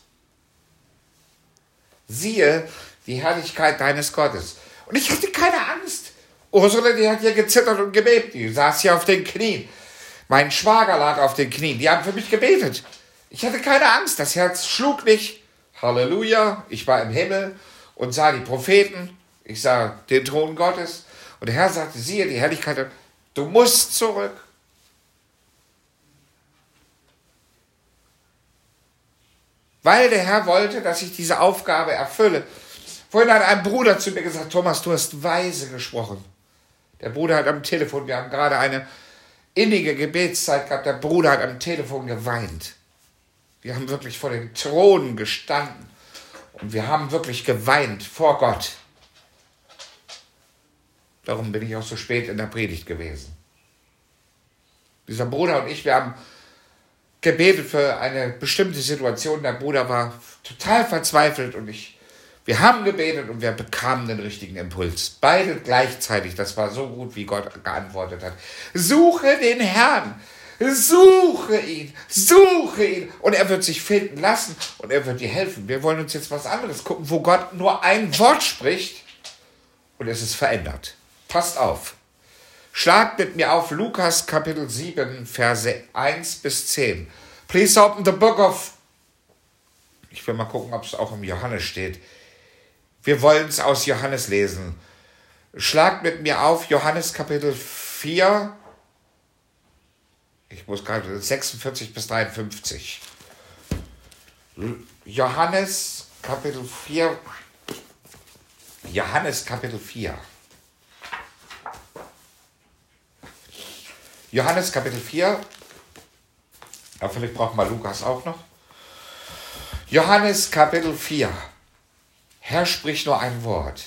B: Siehe, die Herrlichkeit deines Gottes. Und ich hatte keine Angst. Ursula, die hat hier gezittert und gebebt. Die saß hier auf den Knien. Mein Schwager lag auf den Knien. Die haben für mich gebetet. Ich hatte keine Angst. Das Herz schlug nicht. Halleluja. Ich war im Himmel und sah die Propheten. Ich sah den Thron Gottes. Und der Herr sagte, siehe, die Herrlichkeit. Du musst zurück. Weil der Herr wollte, dass ich diese Aufgabe erfülle. Vorhin hat ein Bruder zu mir gesagt, Thomas, du hast weise gesprochen. Der Bruder hat am Telefon, wir haben gerade eine innige Gebetszeit gehabt, der Bruder hat am Telefon geweint. Wir haben wirklich vor dem Thron gestanden und wir haben wirklich geweint vor Gott. Darum bin ich auch so spät in der Predigt gewesen. Dieser Bruder und ich, wir haben gebetet für eine bestimmte Situation. Der Bruder war total verzweifelt und wir haben gebetet und wir bekamen den richtigen Impuls. Beide gleichzeitig, das war so gut, wie Gott geantwortet hat. Suche den Herrn, suche ihn und er wird sich finden lassen und er wird dir helfen. Wir wollen uns jetzt was anderes gucken, wo Gott nur ein Wort spricht und es ist verändert. Passt auf. Schlagt mit mir auf Lukas Kapitel 7, Verse 1 bis 10. Please open the book of... Ich will mal gucken, ob es auch im Johannes steht. Wir wollen es aus Johannes lesen. Schlagt mit mir auf Johannes Kapitel 4. Ich muss gerade 46 bis 53. Johannes Kapitel 4. Johannes Kapitel 4. Johannes Kapitel 4, ja, vielleicht brauchen wir Lukas auch noch. Johannes Kapitel 4. Herr, sprich nur ein Wort.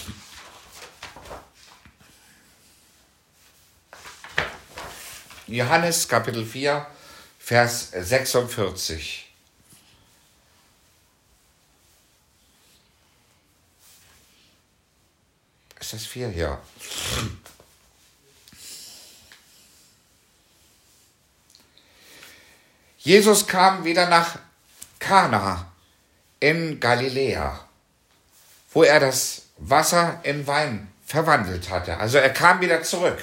B: Johannes Kapitel 4, Vers 46. Ist das 4 hier? Jesus kam wieder nach Kana in Galiläa, wo er das Wasser in Wein verwandelt hatte. Also er kam wieder zurück.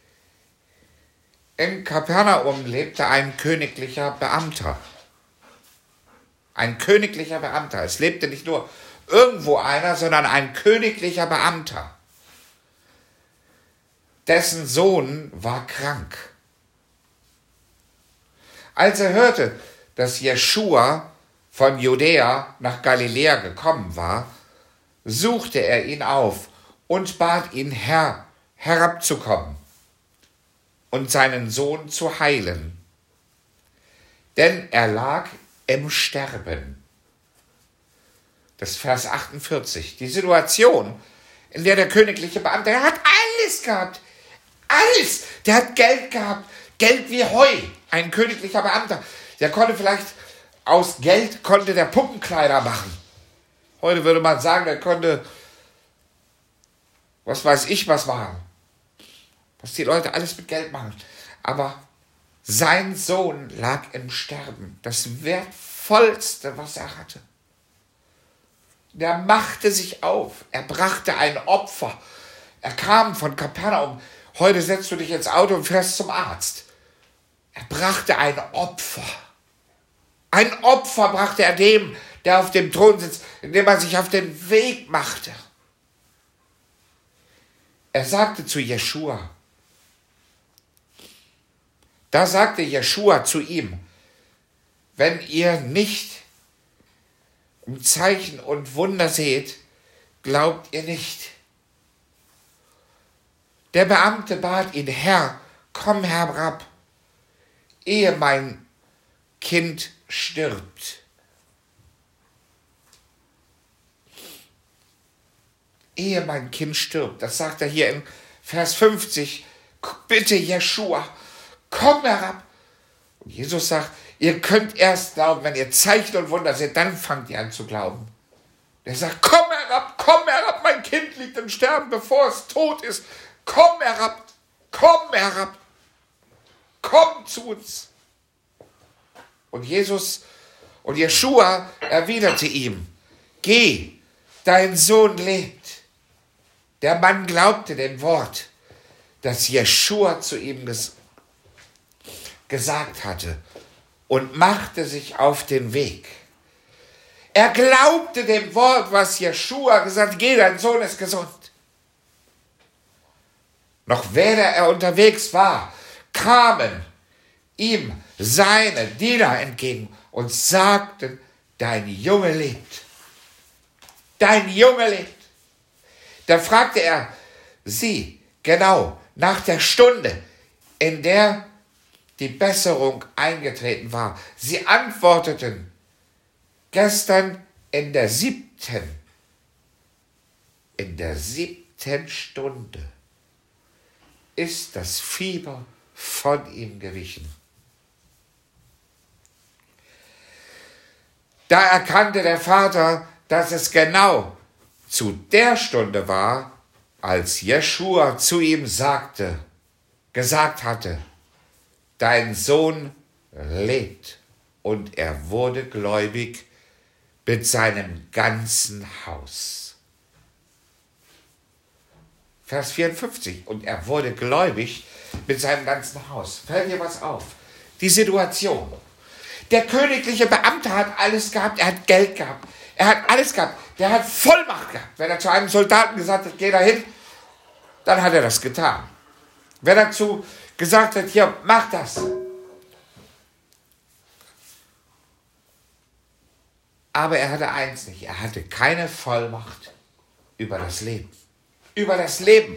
B: In Kapernaum lebte ein königlicher Beamter. Ein königlicher Beamter. Es lebte nicht nur irgendwo einer, sondern ein königlicher Beamter. Dessen Sohn war krank. Als er hörte, dass Jeschua von Judäa nach Galiläa gekommen war, suchte er ihn auf und bat ihn, herabzukommen und seinen Sohn zu heilen. Denn er lag im Sterben. Das ist Vers 48. Die Situation, in der der königliche Beamte, der hat alles gehabt. Alles. Der hat Geld gehabt. Geld wie Heu. Ein königlicher Beamter. Der konnte vielleicht aus Geld der Puppenkleider machen. Heute würde man sagen, der konnte, was weiß ich, was machen. Was die Leute alles mit Geld machen. Aber sein Sohn lag im Sterben. Das Wertvollste, was er hatte. Der machte sich auf. Er brachte ein Opfer. Er kam von Kapernaum. Heute setzt du dich ins Auto und fährst zum Arzt. Er brachte ein Opfer. Ein Opfer brachte er dem, der auf dem Thron sitzt, indem er sich auf den Weg machte. Er sagte zu Jeschua, da sagte Jeschua zu ihm, wenn ihr nicht um Zeichen und Wunder seht, glaubt ihr nicht. Der Beamte bat ihn, Herr, komm herab, ehe mein Kind stirbt. ehe mein Kind stirbt. Das sagt er hier in Vers 50. Bitte, Jeschua, komm herab. Und Jesus sagt, ihr könnt erst glauben, wenn ihr Zeichen und Wunder seht, dann fangt ihr an zu glauben. Der sagt, komm herab, mein Kind liegt im Sterben, bevor es tot ist. Komm herab, komm zu uns. Und Jeschua erwiderte ihm, geh, dein Sohn lebt. Der Mann glaubte dem Wort, das Jeschua zu ihm gesagt hatte, und machte sich auf den Weg. Er glaubte dem Wort, was Jeschua gesagt hat, geh, dein Sohn ist gesund. Noch während er unterwegs war, kamen ihm seine Diener entgegen und sagten, dein Junge lebt. Dein Junge lebt. Da fragte er sie genau nach der Stunde, in der die Besserung eingetreten war. Sie antworteten, gestern in der siebten Stunde ist das Fieber von ihm gewichen. Da erkannte der Vater, dass es genau zu der Stunde war, als Jeschua zu ihm gesagt hatte, dein Sohn lebt. Und er wurde gläubig mit seinem ganzen Haus. Vers 54. Und er wurde gläubig mit seinem ganzen Haus. Fällt dir was auf? Die Situation. Der königliche Beamte hat alles gehabt. Er hat Geld gehabt. Er hat alles gehabt. Der hat Vollmacht gehabt. Wenn er zu einem Soldaten gesagt hat, geh dahin, dann hat er das getan. Wenn er dazu gesagt hat, hier, mach das. Aber er hatte eins nicht. Er hatte keine Vollmacht über das Leben. Über das Leben.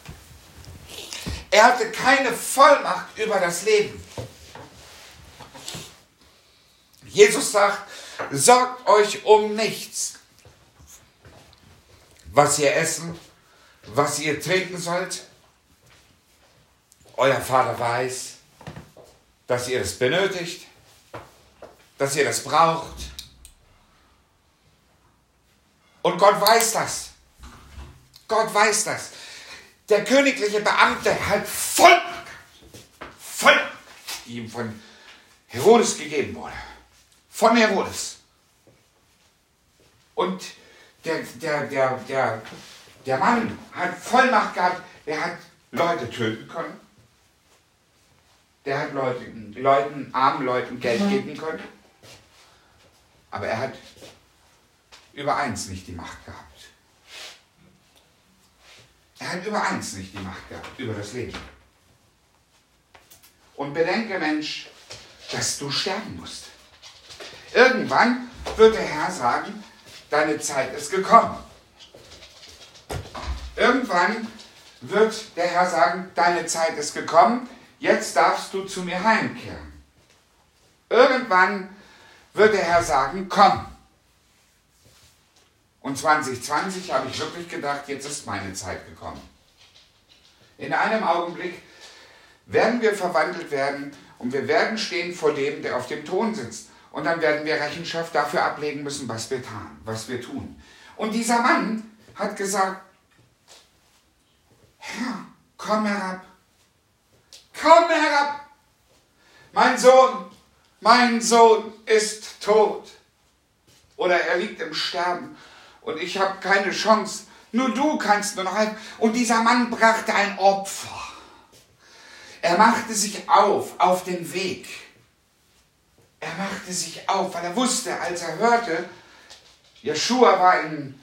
B: Er hatte keine Vollmacht über das Leben. Jesus sagt, sorgt euch um nichts, was ihr essen, was ihr trinken sollt. Euer Vater weiß, dass ihr das benötigt, dass ihr das braucht. Und Gott weiß das. Gott weiß das. Der königliche Beamte hat Vollmacht, die ihm von Herodes gegeben wurde. Von Herodes. Und der Mann hat Vollmacht gehabt, der hat Leute töten können. Der hat armen Leuten Geld geben können. Aber er hat über eins nicht die Macht gehabt. Er hat über eins nicht die Macht gehabt, über das Leben. Und bedenke, Mensch, dass du sterben musst. Irgendwann wird der Herr sagen, deine Zeit ist gekommen. Irgendwann wird der Herr sagen, deine Zeit ist gekommen, jetzt darfst du zu mir heimkehren. Irgendwann wird der Herr sagen, komm. Und 2020 habe ich wirklich gedacht, jetzt ist meine Zeit gekommen. In einem Augenblick werden wir verwandelt werden und wir werden stehen vor dem, der auf dem Thron sitzt. Und dann werden wir Rechenschaft dafür ablegen müssen, was wir tun. Und dieser Mann hat gesagt, Herr, komm herab. Komm herab. Mein Sohn ist tot. Oder er liegt im Sterben. Und ich habe keine Chance. Nur du kannst mir noch helfen. Und dieser Mann brachte ein Opfer. Er machte sich auf den Weg. Er machte sich auf, weil er wusste, als er hörte, Jeschua war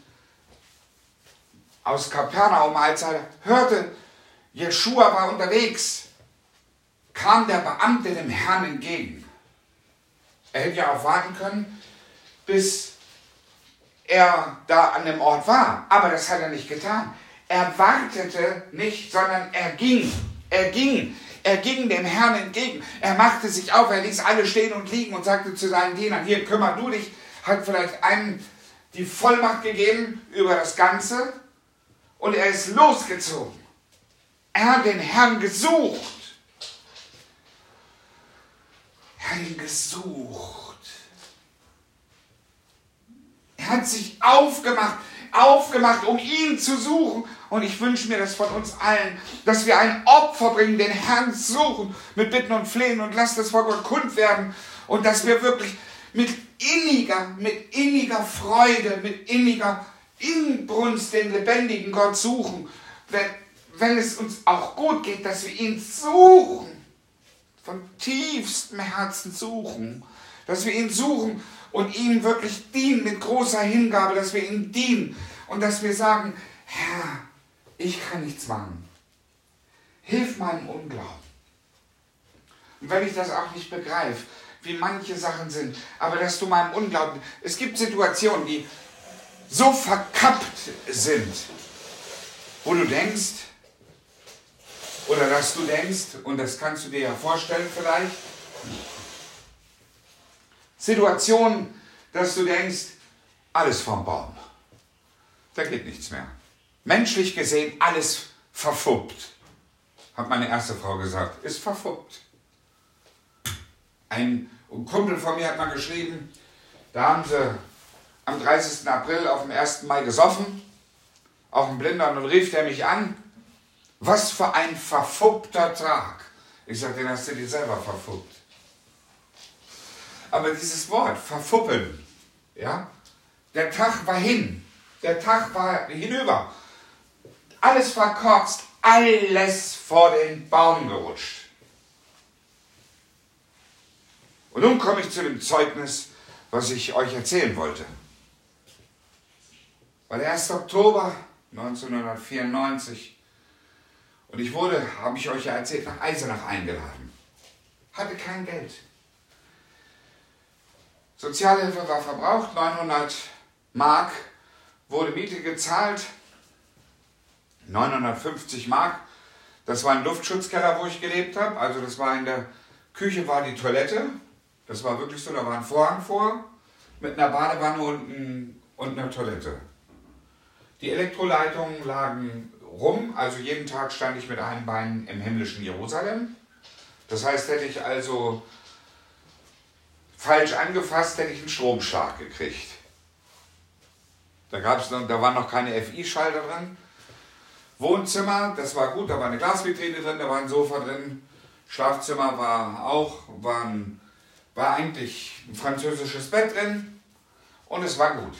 B: aus Kapernaum, als er hörte, Jeschua war unterwegs, kam der Beamte dem Herrn entgegen. Er hätte ja auch warten können, bis er da an dem Ort war. Aber das hat er nicht getan. Er wartete nicht, sondern er ging. Er ging dem Herrn entgegen. Er machte sich auf, er ließ alle stehen und liegen und sagte zu seinen Dienern, hier, kümmer du dich, hat vielleicht einem die Vollmacht gegeben über das Ganze. Und er ist losgezogen. Er hat den Herrn gesucht. Er hat ihn gesucht. Er hat sich aufgemacht, um ihn zu suchen. Und ich wünsche mir das von uns allen, dass wir ein Opfer bringen, den Herrn suchen, mit Bitten und Flehen und lasst es vor Gott kund werden. Und dass wir wirklich mit inniger Freude, mit inniger Inbrunst den lebendigen Gott suchen. Wenn es uns auch gut geht, dass wir ihn suchen, von tiefstem Herzen suchen, dass wir ihn suchen und ihm wirklich dienen mit großer Hingabe, dass wir ihm dienen und dass wir sagen, Herr, ich kann nichts machen. Hilf meinem Unglauben. Und wenn ich das auch nicht begreife, wie manche Sachen sind, aber dass du meinem Unglauben, es gibt Situationen, die so verkappt sind, wo du denkst, oder dass du denkst, und das kannst du dir ja vorstellen vielleicht, Situationen, dass du denkst, alles vom Baum. Da geht nichts mehr. Menschlich gesehen, alles verfuppt. Hat meine erste Frau gesagt, ist verfuppt. Ein Kumpel von mir hat mal geschrieben, da haben sie am 30. April auf dem 1. Mai gesoffen, auf dem Blindern, und rief der mich an, was für ein verfuppter Tag. Ich sage, den hast du dir selber verfuppt. Aber dieses Wort, verfuppen, ja, der Tag war hin, der Tag war hinüber. Alles verkorkst, alles vor den Baum gerutscht. Und nun komme ich zu dem Zeugnis, was ich euch erzählen wollte. War der 1. Oktober 1994 und ich wurde, habe ich euch ja erzählt, nach Eisenach eingeladen. Hatte kein Geld. Sozialhilfe war verbraucht, 900 Mark wurde Miete gezahlt, 950 Mark. Das war ein Luftschutzkeller, wo ich gelebt habe. Also das war in der Küche war die Toilette. Das war wirklich so, da war ein Vorhang vor, mit einer Badewanne und einer Toilette. Die Elektroleitungen lagen rum, also jeden Tag stand ich mit einem Bein im himmlischen Jerusalem. Das heißt, hätte ich also falsch angefasst, hätte ich einen Stromschlag gekriegt. Da waren noch keine FI-Schalter drin. Wohnzimmer, das war gut, da war eine Glasvitrine drin, da war ein Sofa drin. Schlafzimmer war eigentlich ein französisches Bett drin und es war gut.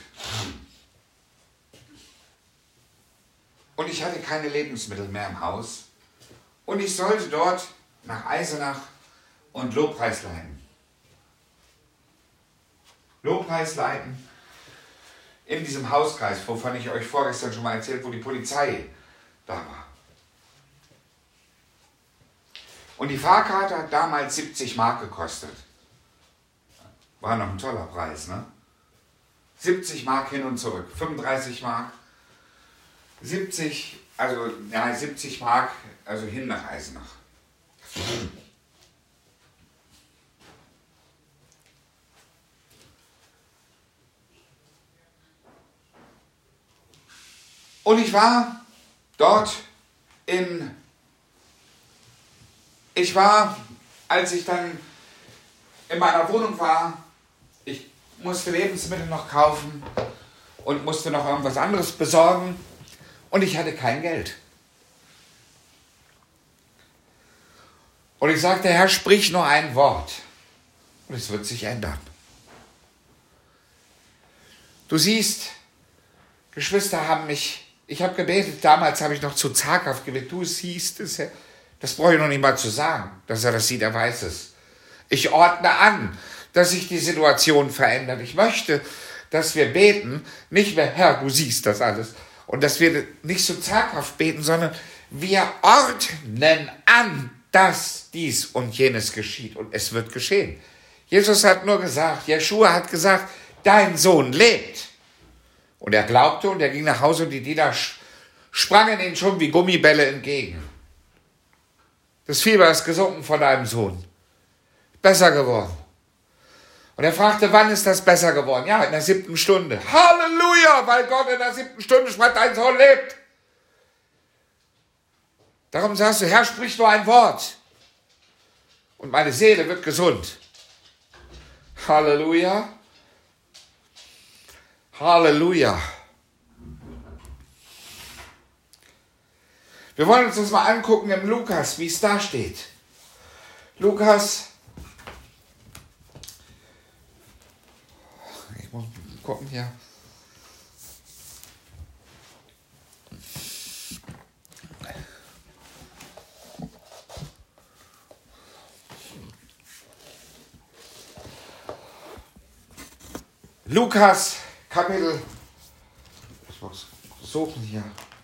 B: Und ich hatte keine Lebensmittel mehr im Haus und ich sollte dort nach Eisenach und Lobpreis leiten. Lobpreis leiten in diesem Hauskreis, wovon ich euch vorgestern schon mal erzählt, wo die Polizei da war. Und die Fahrkarte hat damals 70 Mark gekostet. War noch ein toller Preis, ne? 70 Mark hin und zurück, 35 Mark, 70 Mark, also hin nach Eisenach. Und ich war dort als ich dann in meiner Wohnung war, ich musste Lebensmittel noch kaufen und musste noch irgendwas anderes besorgen und ich hatte kein Geld. Und ich sagte, Herr, sprich nur ein Wort und es wird sich ändern. Du siehst, Geschwister haben mich, ich habe gebetet, damals habe ich noch zu zaghaft gebetet, du siehst es, Herr. Das brauche ich noch nicht mal zu sagen, dass er das sieht, er weiß es. Ich ordne an, dass sich die Situation verändert. Ich möchte, dass wir beten, nicht mehr, Herr, du siehst das alles. Und dass wir nicht so zaghaft beten, sondern wir ordnen an, dass dies und jenes geschieht. Und es wird geschehen. Jesus hat nur gesagt, Jeschua hat gesagt, dein Sohn lebt. Und er glaubte und er ging nach Hause und die Diener sprangen ihn schon wie Gummibälle entgegen. Das Fieber ist gesunken von deinem Sohn. Besser geworden. Und er fragte, wann ist das besser geworden? Ja, in der 7. Stunde. Halleluja, weil Gott in der 7. Stunde schreibt, dein Sohn lebt. Darum sagst du, Herr, sprich nur ein Wort und meine Seele wird gesund. Halleluja. Halleluja. Wir wollen uns das mal angucken im Lukas, wie es da steht. Lukas, ich muss gucken hier. Lukas, Kapitel, ich muss suchen hier,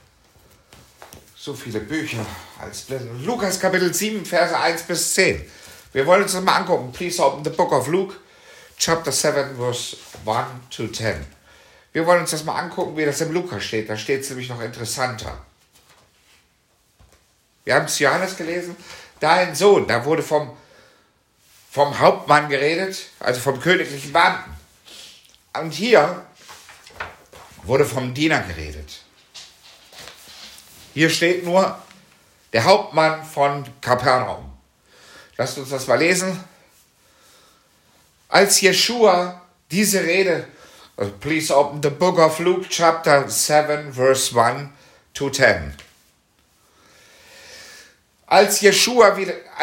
B: so viele Bücher als Blende. Lukas, Kapitel 7, Verse 1 bis 10. Wir wollen uns das mal angucken. Please open the book of Luke, chapter 7, verse 1 to 10. Wir wollen uns das mal angucken, wie das im Lukas steht. Da steht es nämlich noch interessanter. Wir haben es Johannes gelesen. Dein Sohn, da wurde vom Hauptmann geredet, also vom königlichen Beamten. Und hier wurde vom Diener geredet. Hier steht nur der Hauptmann von Kapernaum. Lasst uns das mal lesen. Als Jeschua diese Rede, please open the book of Luke, chapter 7, verse 1 to 10. Als Jeschua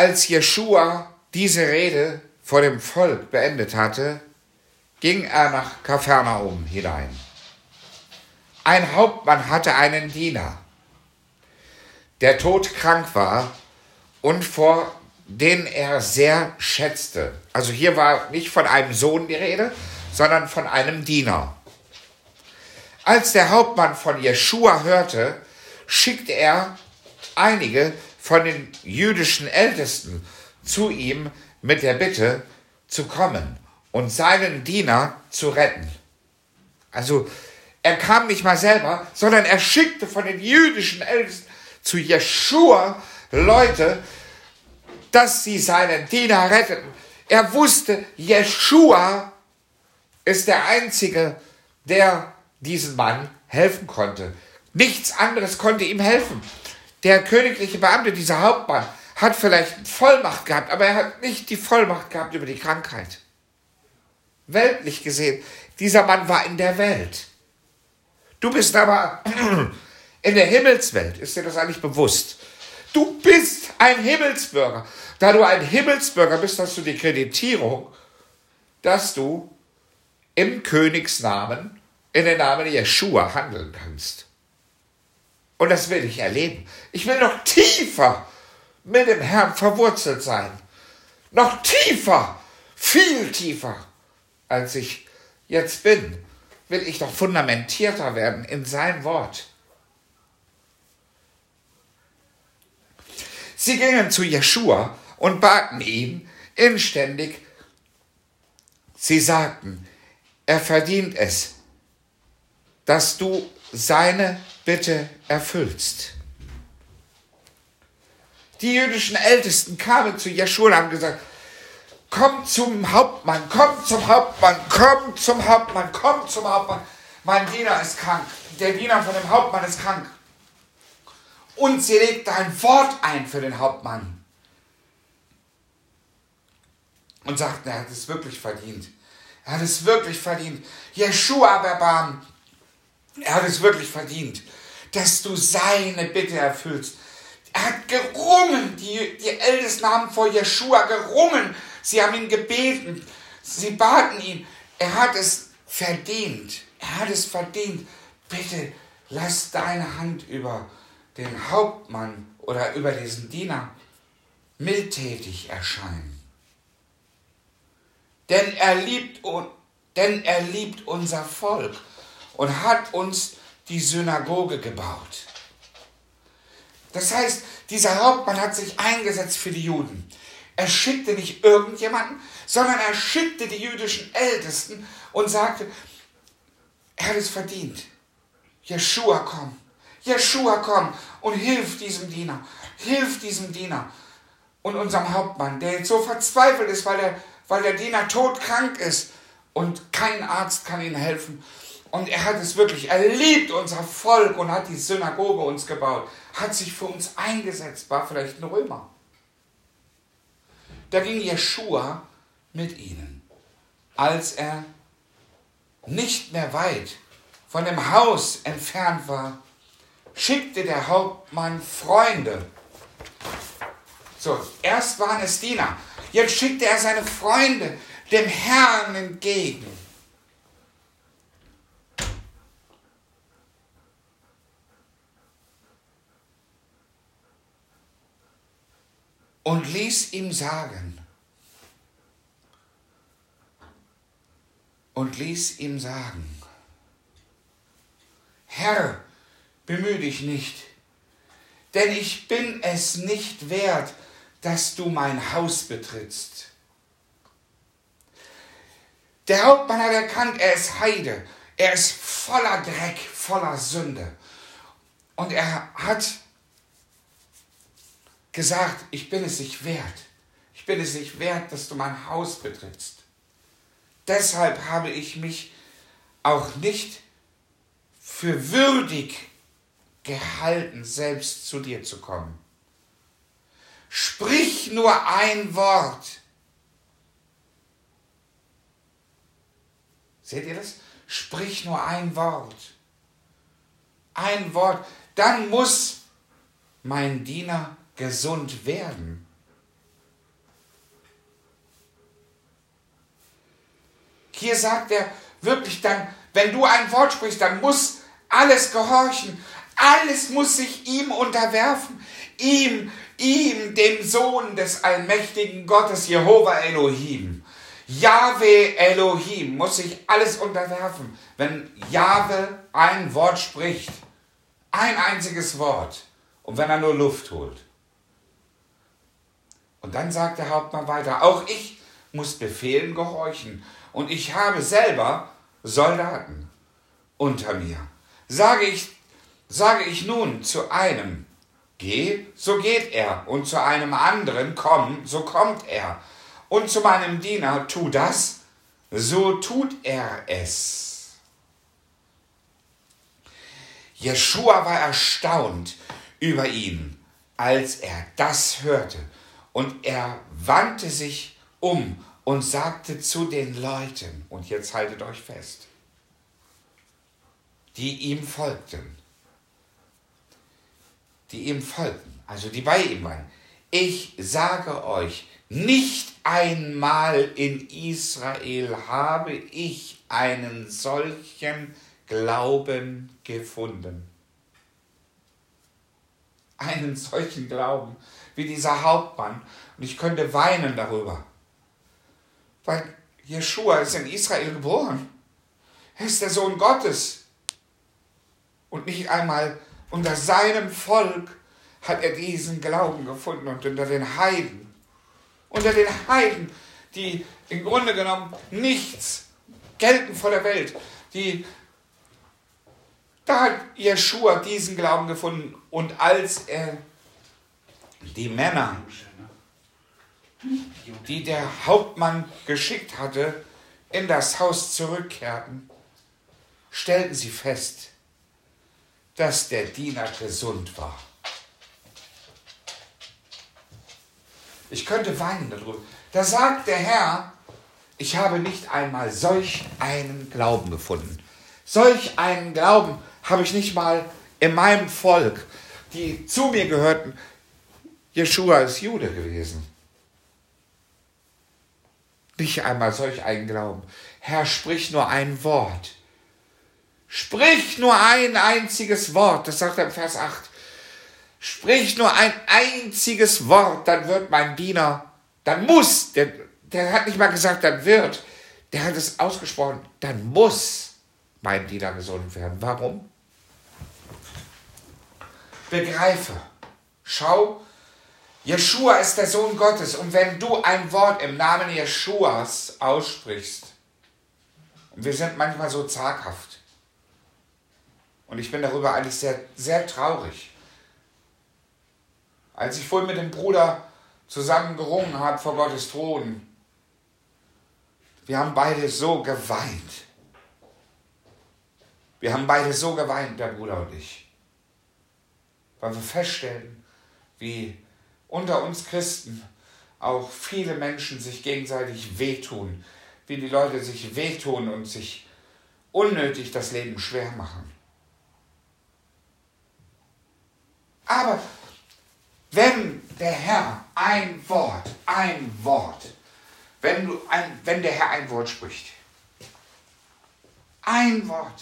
B: diese Rede vor dem Volk beendet hatte, ging er nach Kapernaum hinein. Ein Hauptmann hatte einen Diener, der todkrank war und vor den er sehr schätzte. Also hier war nicht von einem Sohn die Rede, sondern von einem Diener. Als der Hauptmann von Jeschua hörte, schickte er einige von den jüdischen Ältesten zu ihm mit der Bitte zu kommen und seinen Diener zu retten. Also er kam nicht mal selber, sondern er schickte von den jüdischen Ältesten zu Jeschua Leute, dass sie seinen Diener retteten. Er wusste, Jeschua ist der Einzige, der diesem Mann helfen konnte. Nichts anderes konnte ihm helfen. Der königliche Beamte, dieser Hauptmann, hat vielleicht Vollmacht gehabt, aber er hat nicht die Vollmacht gehabt über die Krankheit. Weltlich gesehen, dieser Mann war in der Welt. Du bist aber in der Himmelswelt. Ist dir das eigentlich bewusst? Du bist ein Himmelsbürger. Da du ein Himmelsbürger bist, hast du die Kreditierung, dass du im Königsnamen, in den Namen Jeschua handeln kannst. Und das will ich erleben. Ich will noch tiefer mit dem Herrn verwurzelt sein. Noch tiefer, viel tiefer, als ich jetzt bin, will ich noch fundamentierter werden in sein Wort. Sie gingen zu Jeschua und baten ihn inständig. Sie sagten, er verdient es, dass du seine Bitte erfüllst. Die jüdischen Ältesten kamen zu Jeschua und haben gesagt, komm zum Hauptmann, komm zum Hauptmann, komm zum Hauptmann, komm zum Hauptmann. Mein Diener ist krank, der Diener von dem Hauptmann ist krank. Und sie legte ein Wort ein für den Hauptmann. Und sagten, er hat es wirklich verdient. Er hat es wirklich verdient. Jeschua aber Erbarmen, er hat es wirklich verdient, dass du seine Bitte erfüllst. Er hat gerungen, die Ältesten haben vor Jeschua gerungen. Sie haben ihn gebeten, sie baten ihn. Er hat es verdient. Er hat es verdient. Bitte lass deine Hand über den Hauptmann oder über diesen Diener mildtätig erscheinen. Denn er liebt unser Volk und hat uns die Synagoge gebaut. Das heißt, dieser Hauptmann hat sich eingesetzt für die Juden. Er schickte nicht irgendjemanden, sondern er schickte die jüdischen Ältesten und sagte, er hat es verdient. Jeschua, komm. Jeschua, komm und hilf diesem Diener. Hilf diesem Diener und unserem Hauptmann, der jetzt so verzweifelt ist, weil der Diener todkrank ist und kein Arzt kann ihm helfen. Und er hat es wirklich, er liebt unser Volk und hat die Synagoge uns gebaut, hat sich für uns eingesetzt, war vielleicht ein Römer. Da ging Jeschua mit ihnen, als er nicht mehr weit von dem Haus entfernt war, schickte der Hauptmann Freunde. So, erst waren es Diener, jetzt schickte er seine Freunde dem Herrn entgegen. Und ließ ihm sagen, Herr, bemühe dich nicht, denn ich bin es nicht wert, dass du mein Haus betrittst. Der Hauptmann hat erkannt, er ist Heide, er ist voller Dreck, voller Sünde. Und er hat gesagt, ich bin es nicht wert. Ich bin es nicht wert, dass du mein Haus betrittst. Deshalb habe ich mich auch nicht für würdig gehalten, selbst zu dir zu kommen. Sprich nur ein Wort. Seht ihr das? Sprich nur ein Wort. Ein Wort. Dann muss mein Diener gesund werden. Hier sagt er wirklich dann, wenn du ein Wort sprichst, dann muss alles gehorchen. Alles muss sich ihm unterwerfen. Ihm, dem Sohn des allmächtigen Gottes, Jehova Elohim. Jahwe Elohim muss sich alles unterwerfen. Wenn Jahwe ein Wort spricht, ein einziges Wort, und wenn er nur Luft holt. Und dann sagt der Hauptmann weiter, auch ich muss Befehlen gehorchen und ich habe selber Soldaten unter mir. Sage ich nun zu einem, geh, so geht er, und zu einem anderen, komm, so kommt er. Und zu meinem Diener, tu das, so tut er es. Jeschua war erstaunt über ihn, als er das hörte. Und er wandte sich um und sagte zu den Leuten, und jetzt haltet euch fest, die ihm folgten, also die bei ihm waren, ich sage euch, nicht einmal in Israel habe ich einen solchen Glauben gefunden. Einen solchen Glauben wie dieser Hauptmann. Und ich könnte weinen darüber. Weil Jeschua ist in Israel geboren. Er ist der Sohn Gottes. Und nicht einmal unter seinem Volk hat er diesen Glauben gefunden. Und unter den Heiden, die im Grunde genommen nichts gelten vor der Welt, da hat Jeschua diesen Glauben gefunden. Und als er die Männer, die der Hauptmann geschickt hatte, in das Haus zurückkehrten, stellten sie fest, dass der Diener gesund war. Ich könnte weinen darüber. Da sagt der Herr, ich habe nicht einmal solch einen Glauben gefunden. Solch einen Glauben habe ich nicht mal in meinem Volk, die zu mir gehörten. Jeschua ist Jude gewesen. Nicht einmal solch einen Glauben. Herr, sprich nur ein Wort. Sprich nur ein einziges Wort. Das sagt er im Vers 8. Sprich nur ein einziges Wort, dann wird mein Diener, dann muss, der hat nicht mal gesagt, dann wird, der hat es ausgesprochen, dann muss mein Diener gesund werden. Warum? Begreife, schau, Jeschua ist der Sohn Gottes und wenn du ein Wort im Namen Jeschuas aussprichst, und wir sind manchmal so zaghaft, und ich bin darüber eigentlich sehr, sehr traurig. Als ich vorhin mit dem Bruder zusammen gerungen habe vor Gottes Thron, wir haben beide so geweint. Wir haben beide so geweint, der Bruder und ich, weil wir feststellen, wie unter uns Christen auch viele Menschen sich gegenseitig wehtun, wie die Leute sich wehtun und sich unnötig das Leben schwer machen. Aber wenn der Herr ein Wort, wenn der Herr ein Wort spricht, ein Wort,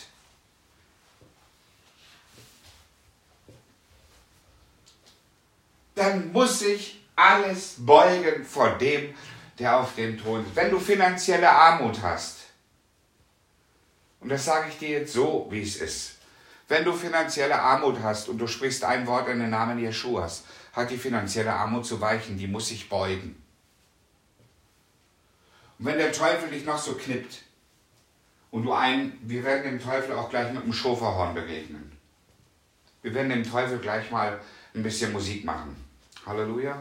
B: dann muss sich alles beugen vor dem, der auf dem Thron ist. Wenn du finanzielle Armut hast, und das sage ich dir jetzt so, wie es ist, wenn du finanzielle Armut hast und du sprichst ein Wort in den Namen Jeschuas, hat die finanzielle Armut zu weichen, die muss sich beugen. Und wenn der Teufel dich noch so knippt und wir werden dem Teufel auch gleich mit dem Schofahorn begegnen. Wir werden dem Teufel gleich mal ein bisschen Musik machen. Halleluja.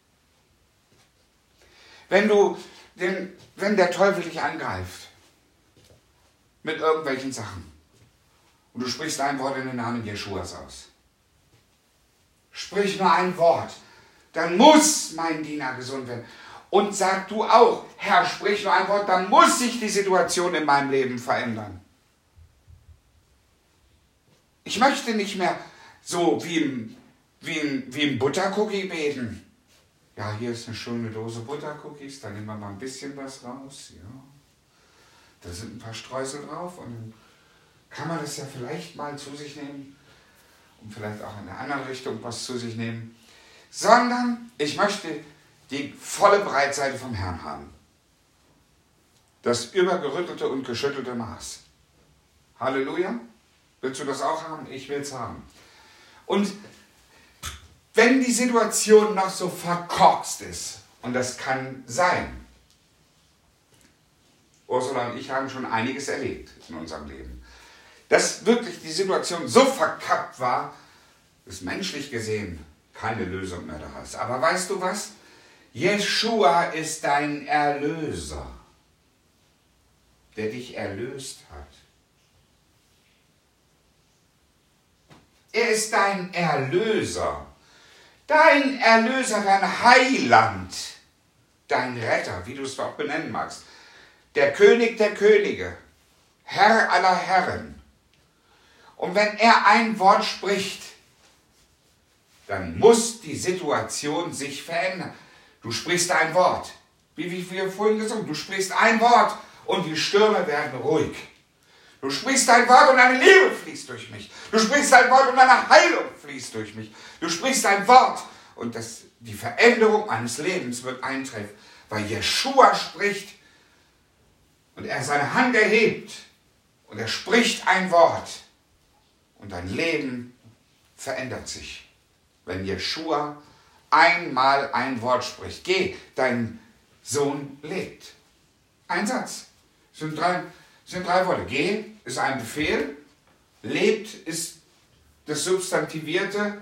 B: Wenn der Teufel dich angreift mit irgendwelchen Sachen und du sprichst ein Wort in den Namen Jeschuas aus, sprich nur ein Wort, dann muss mein Diener gesund werden. Und sag du auch, Herr, sprich nur ein Wort, dann muss sich die Situation in meinem Leben verändern. Ich möchte nicht mehr so wie im Buttercookie beten. Ja, hier ist eine schöne Dose Buttercookies, da nehmen wir mal ein bisschen was raus. Ja. Da sind ein paar Streusel drauf und dann kann man das ja vielleicht mal zu sich nehmen und vielleicht auch in der anderen Richtung was zu sich nehmen. Sondern ich möchte die volle Breitseite vom Herrn haben. Das übergerüttelte und geschüttelte Maß. Halleluja. Willst du das auch haben? Ich will es haben. Und wenn die Situation noch so verkorkst ist, und das kann sein, Ursula und ich haben schon einiges erlebt in unserem Leben, dass wirklich die Situation so verkappt war, dass menschlich gesehen keine Lösung mehr da ist. Aber weißt du was? Jeschua ist dein Erlöser, der dich erlöst hat. Er ist dein Erlöser, dein Heiland, dein Retter, wie du es auch benennen magst, der König der Könige, Herr aller Herren. Und wenn er ein Wort spricht, dann muss die Situation sich verändern. Du sprichst ein Wort, wie wir vorhin gesagt haben, du sprichst ein Wort und die Stürme werden ruhig. Du sprichst ein Wort und deine Liebe fließt durch mich. Du sprichst ein Wort und deine Heilung fließt durch mich. Du sprichst ein Wort und die Veränderung meines Lebens wird eintreffen, weil Jeschua spricht und er seine Hand erhebt und er spricht ein Wort und dein Leben verändert sich. Wenn Jeschua einmal ein Wort spricht, geh, dein Sohn lebt. Ein Satz. Es sind drei Worte. Geh ist ein Befehl, lebt ist das Substantivierte,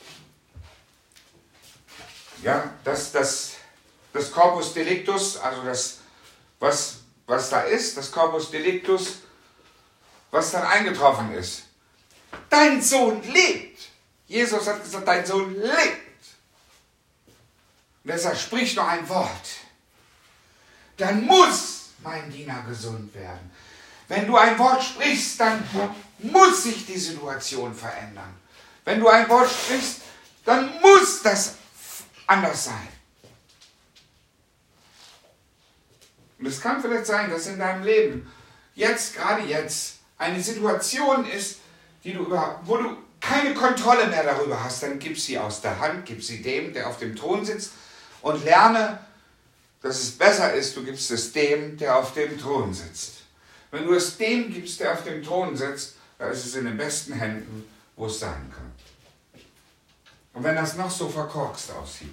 B: ja, das Corpus Delictus, also das, was da ist, das Corpus Delictus, was dann eingetroffen ist. Dein Sohn lebt. Jesus hat gesagt, dein Sohn lebt. Und er sagt, sprich nur ein Wort. Dann muss mein Diener gesund werden. Wenn du ein Wort sprichst, dann muss sich die Situation verändern. Wenn du ein Wort sprichst, dann muss das anders sein. Und es kann vielleicht sein, dass in deinem Leben gerade jetzt, eine Situation ist, wo du keine Kontrolle mehr darüber hast. Dann gib sie aus der Hand, gib sie dem, der auf dem Thron sitzt und lerne, dass es besser ist, du gibst es dem, der auf dem Thron sitzt. Wenn du es dem gibst, der auf dem Thron sitzt, dann ist es in den besten Händen, wo es sein kann. Und wenn das noch so verkorkst aussieht.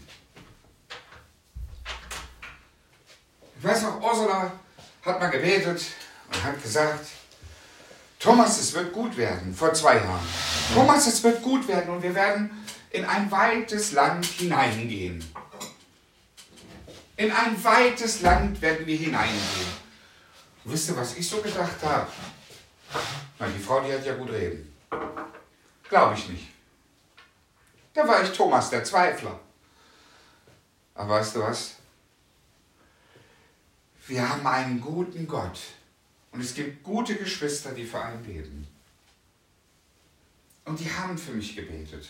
B: Ich weiß noch, Ursula hat mal gebetet und hat gesagt, Thomas, es wird gut werden, vor 2 Jahren. Thomas, es wird gut werden und wir werden in ein weites Land hineingehen. In ein weites Land werden wir hineingehen. Wisst ihr, was ich so gedacht habe? Na, die Frau, die hat ja gut reden. Glaube ich nicht. Da war ich Thomas, der Zweifler. Aber weißt du was? Wir haben einen guten Gott. Und es gibt gute Geschwister, die für einen beten. Und die haben für mich gebetet.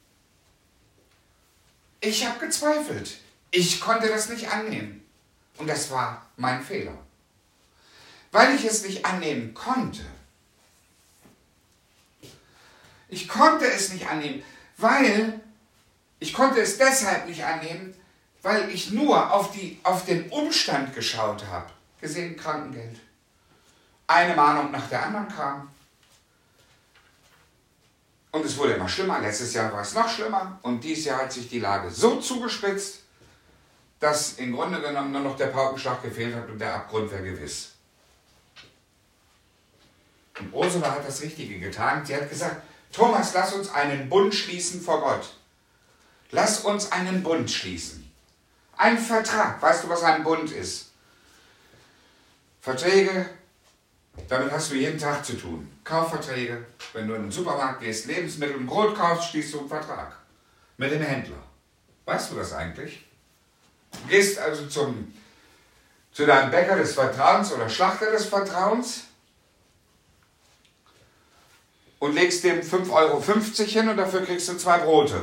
B: Ich habe gezweifelt. Ich konnte das nicht annehmen. Und das war mein Fehler. Weil ich es nicht annehmen konnte. Ich konnte es nicht annehmen, ich konnte es deshalb nicht annehmen, weil ich nur auf den Umstand geschaut habe. Gesehen, Krankengeld. Eine Mahnung nach der anderen kam. Und es wurde immer schlimmer. Letztes Jahr war es noch schlimmer. Und dieses Jahr hat sich die Lage so zugespitzt, dass im Grunde genommen nur noch der Paukenschlag gefehlt hat und der Abgrund wäre gewiss. Und Ursula hat das Richtige getan. Sie hat gesagt, Thomas, lass uns einen Bund schließen vor Gott. Lass uns einen Bund schließen. Ein Vertrag. Weißt du, was ein Bund ist? Verträge, damit hast du jeden Tag zu tun. Kaufverträge. Wenn du in den Supermarkt gehst, Lebensmittel und Brot kaufst, schließt du einen Vertrag. Mit dem Händler. Weißt du das eigentlich? Du gehst also zu deinem Bäcker des Vertrauens oder Schlachter des Vertrauens und legst dem 5,50 € hin und dafür kriegst du 2 Brote.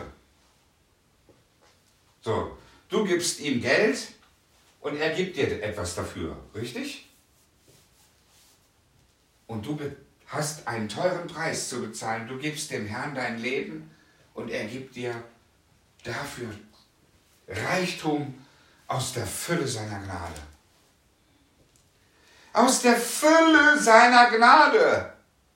B: So, du gibst ihm Geld und er gibt dir etwas dafür, richtig? Und du hast einen teuren Preis zu bezahlen. Du gibst dem Herrn dein Leben und er gibt dir dafür Reichtum aus der Fülle seiner Gnade. Aus der Fülle seiner Gnade.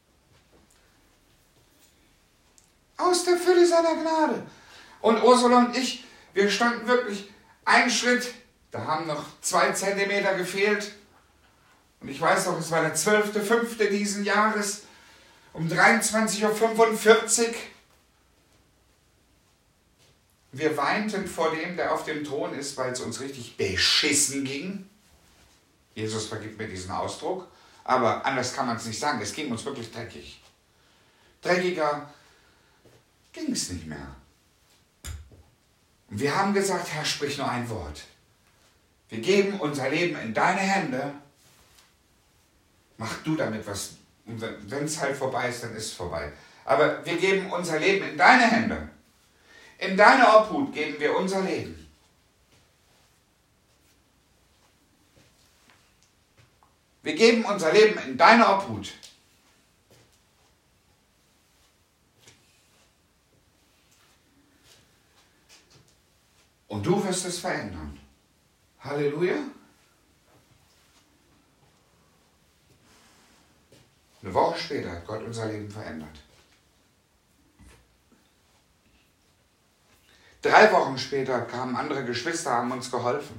B: Aus der Fülle seiner Gnade. Und Ursula und ich, wir standen wirklich einen Schritt, da haben noch 2 Zentimeter gefehlt. Und ich weiß noch, es war der 12.05. diesen Jahres um 23:45 Uhr. Wir weinten vor dem, der auf dem Thron ist, weil es uns richtig beschissen ging. Jesus vergibt mir diesen Ausdruck, aber anders kann man es nicht sagen. Es ging uns wirklich dreckig. Dreckiger ging es nicht mehr. Und wir haben gesagt, Herr, sprich nur ein Wort. Wir geben unser Leben in deine Hände. Mach du damit was. Und wenn es halt vorbei ist, dann ist es vorbei. Aber wir geben unser Leben in deine Hände. In deine Obhut geben wir unser Leben. Wir geben unser Leben in deine Obhut. Und du wirst es verändern. Halleluja. Eine Woche später hat Gott unser Leben verändert. 3 Wochen später kamen andere Geschwister, haben uns geholfen.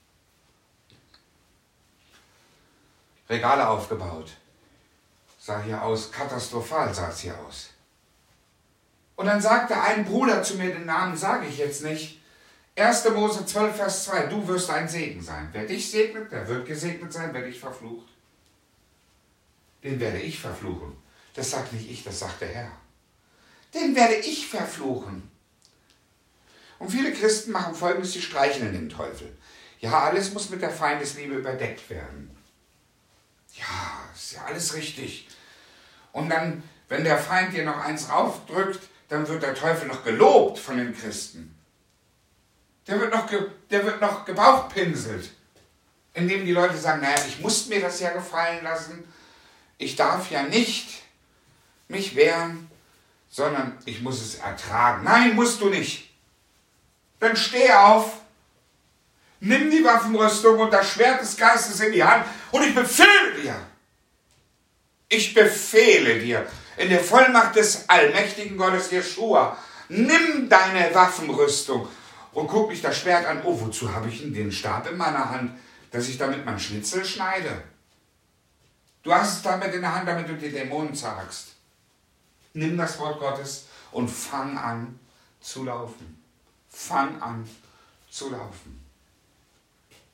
B: Regale aufgebaut. Sah hier aus, katastrophal sah es hier aus. Und dann sagte ein Bruder zu mir, den Namen sage ich jetzt nicht, 1. Mose 12, Vers 2, du wirst ein Segen sein. Wer dich segnet, der wird gesegnet sein, wer dich verflucht, den werde ich verfluchen. Das sagt nicht ich, das sagt der Herr. Den werde ich verfluchen. Und viele Christen machen Folgendes, sie streicheln den Teufel. Ja, alles muss mit der Feindesliebe überdeckt werden. Ja, ist ja alles richtig. Und dann, wenn der Feind dir noch eins raufdrückt, dann wird der Teufel noch gelobt von den Christen. Der wird noch gebauchpinselt. Indem die Leute sagen, naja, ich muss mir das ja gefallen lassen. Ich darf ja nicht mich wehren, sondern ich muss es ertragen. Nein, musst du nicht. Dann steh auf, nimm die Waffenrüstung und das Schwert des Geistes in die Hand und ich befehle dir, in der Vollmacht des allmächtigen Gottes Jeschua, nimm deine Waffenrüstung und guck mich das Schwert an. Oh, wozu habe ich denn den Stab in meiner Hand, dass ich damit mein Schnitzel schneide? Du hast es damit in der Hand, damit du die Dämonen zerhackst. Nimm das Wort Gottes und fang an zu laufen. Fang an zu laufen.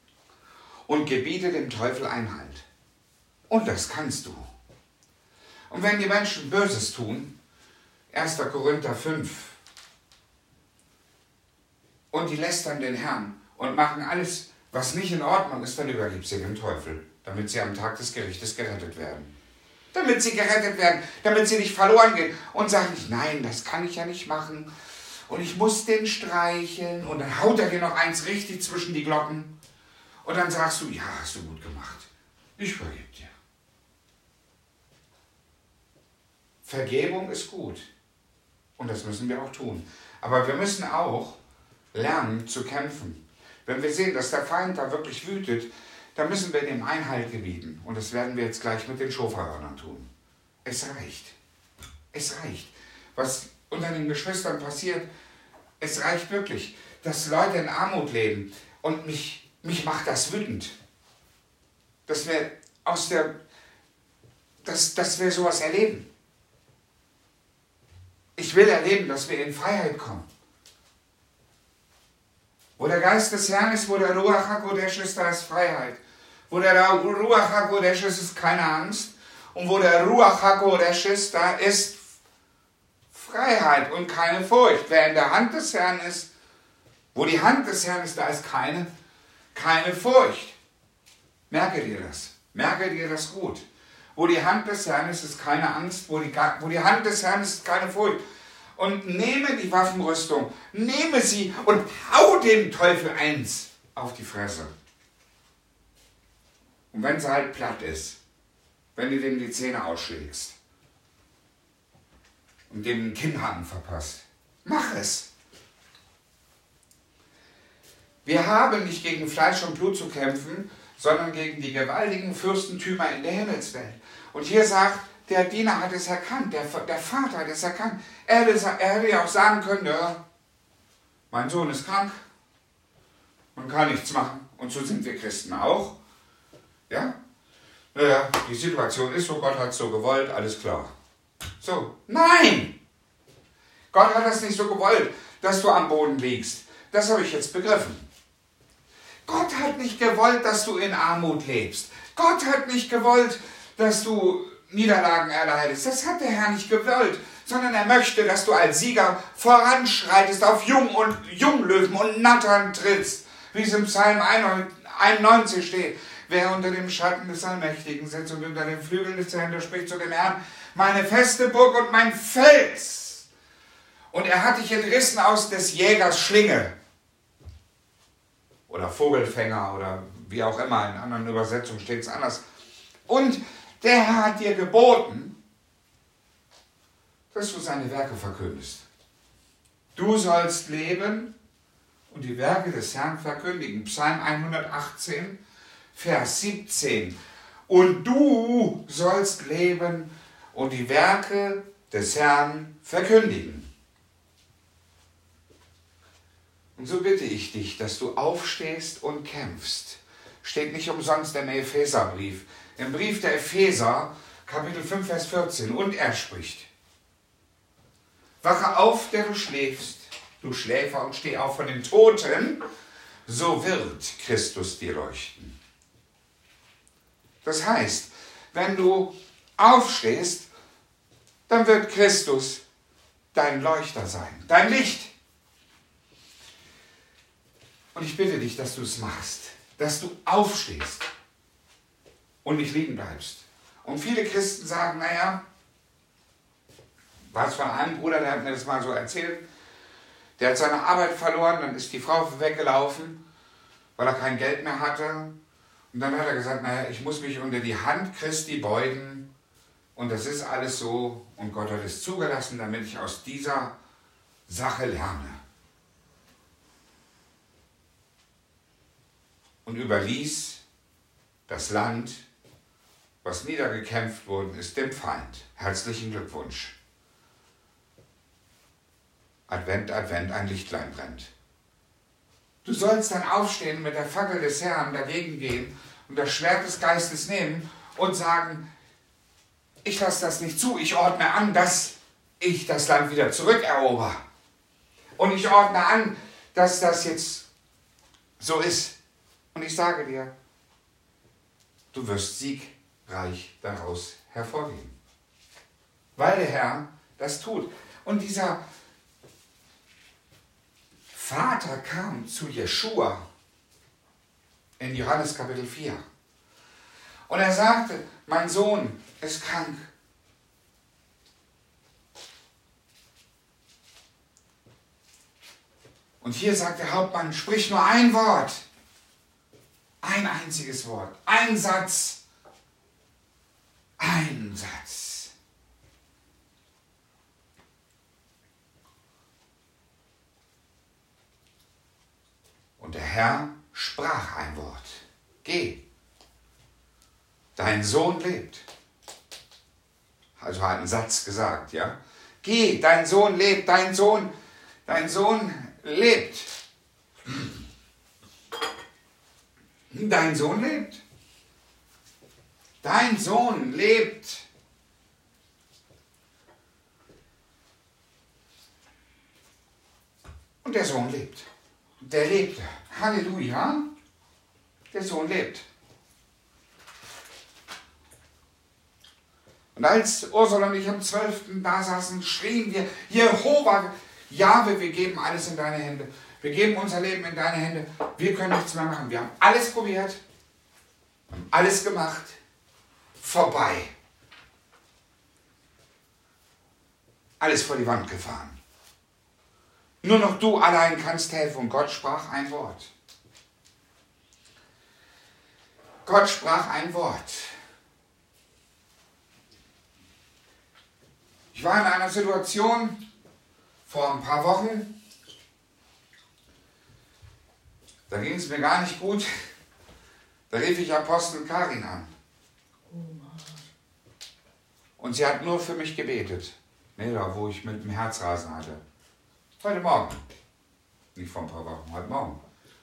B: Und gebiete dem Teufel Einhalt. Und das kannst du. Und wenn die Menschen Böses tun, 1. Korinther 5, und die lästern den Herrn und machen alles, was nicht in Ordnung ist, dann übergib sie dem Teufel, damit sie am Tag des Gerichtes gerettet werden. Damit sie gerettet werden, damit sie nicht verloren gehen und sagen nicht, nein, das kann ich ja nicht machen und ich muss den streicheln und dann haut er dir noch eins richtig zwischen die Glocken und dann sagst du, ja, hast du gut gemacht, ich vergebe dir. Vergebung ist gut und das müssen wir auch tun, aber wir müssen auch lernen zu kämpfen. Wenn wir sehen, dass der Feind da wirklich wütet, dann müssen wir dem Einhalt gebieten. Und das werden wir jetzt gleich mit den Schofahörnern tun. Es reicht. Es reicht. Was unter den Geschwistern passiert, es reicht wirklich, dass Leute in Armut leben. Und mich macht das wütend. Dass wir dass wir sowas erleben. Ich will erleben, dass wir in Freiheit kommen. Wo der Geist des Herrn ist, wo der Ruach HaKodesh ist, da ist Freiheit. Wo der Ruach HaKodesh ist keine Angst. Und wo der Ruach HaKodesh ist, da ist Freiheit und keine Furcht. Wer in der Hand des Herrn ist, wo die Hand des Herrn ist, da ist keine Furcht. Merke dir das. Merke dir das gut. Wo die Hand des Herrn ist, ist keine Angst. Wo die Hand des Herrn ist, keine Furcht. Und nehme die Waffenrüstung, nehme sie und hau dem Teufel eins auf die Fresse. Und wenn sie halt platt ist, wenn du dem die Zähne ausschlägst und dem den Kinnhaken verpasst, mach es. Wir haben nicht gegen Fleisch und Blut zu kämpfen, sondern gegen die gewaltigen Fürstentümer in der Himmelswelt. Und hier sagt, der Diener hat es erkannt, der Vater hat es erkannt. Er hätte ja auch sagen können, ja, mein Sohn ist krank, man kann nichts machen. Und so sind wir Christen auch. Ja? Naja, die Situation ist so, Gott hat es so gewollt, alles klar. So, nein! Gott hat das nicht so gewollt, dass du am Boden liegst. Das habe ich jetzt begriffen. Gott hat nicht gewollt, dass du in Armut lebst. Gott hat nicht gewollt, dass du Niederlagen erleidest. Das hat der Herr nicht gewollt, sondern er möchte, dass du als Sieger voranschreitest, auf Junglöwen und Nattern trittst, wie es im Psalm 91 steht. Wer unter dem Schatten des Allmächtigen sitzt und unter den Flügeln des Herrn, der spricht zu dem Herrn, meine feste Burg und mein Fels. Und er hat dich entrissen aus des Jägers Schlinge. Oder Vogelfänger oder wie auch immer, in anderen Übersetzungen steht es anders. Und der Herr hat dir geboten, dass du seine Werke verkündest. Du sollst leben und die Werke des Herrn verkündigen. Psalm 118, Vers 17. Und du sollst leben und die Werke des Herrn verkündigen. Und so bitte ich dich, dass du aufstehst und kämpfst. Steht nicht umsonst im Epheserbrief. Im Brief der Epheser, Kapitel 5, Vers 14. Und er spricht: Wache auf, der du schläfst, du Schläfer, und steh auf von den Toten, so wird Christus dir leuchten. Das heißt, wenn du aufstehst, dann wird Christus dein Leuchter sein, dein Licht. Und ich bitte dich, dass du es machst, dass du aufstehst und nicht liegen bleibst. Und viele Christen sagen, naja, was von einem Bruder, der hat mir das mal so erzählt, der hat seine Arbeit verloren, dann ist die Frau weggelaufen, weil er kein Geld mehr hatte. Und dann hat er gesagt, naja, ich muss mich unter die Hand Christi beugen und das ist alles so und Gott hat es zugelassen, damit ich aus dieser Sache lerne. Und überließ das Land, was niedergekämpft worden ist, dem Feind. Herzlichen Glückwunsch. Advent, Advent, ein Lichtlein brennt. Du sollst dann aufstehen und mit der Fackel des Herrn dagegen gehen und das Schwert des Geistes nehmen und sagen, ich lasse das nicht zu, ich ordne an, dass ich das Land wieder zurückerober. Und ich ordne an, dass das jetzt so ist. Und ich sage dir, du wirst siegreich daraus hervorgehen. weil der Herr das tut. Und dieser Vater kam zu Jeschua in Johannes Kapitel 4. Und er sagte, mein Sohn ist krank. Und hier sagt der Hauptmann, sprich nur ein Wort. Ein einziges Wort. Ein Satz. Ein Satz. Und der Herr sprach ein Wort. Geh. Dein Sohn lebt. Also hat einen Satz gesagt, ja. Geh, dein Sohn lebt, dein Sohn lebt. Dein Sohn lebt. Dein Sohn lebt. Und der Sohn lebt. Der lebte. Halleluja. Der Sohn lebt. Und als Ursula und ich am 12. da saßen, schrien wir, Jehova, Jahwe, wir geben alles in deine Hände. Wir geben unser Leben in deine Hände. Wir können nichts mehr machen. Wir haben alles probiert, haben alles gemacht. Vorbei. Alles vor die Wand gefahren. Nur noch du allein kannst helfen. Und Gott sprach ein Wort. Gott sprach ein Wort. Ich war in einer Situation vor ein paar Wochen, da ging es mir gar nicht gut. Da rief ich Apostel Karin an. Und sie hat nur für mich gebetet. Nee, da wo ich mit dem Herzrasen hatte. Heute Morgen. Nicht vor ein paar Wochen, heute Morgen.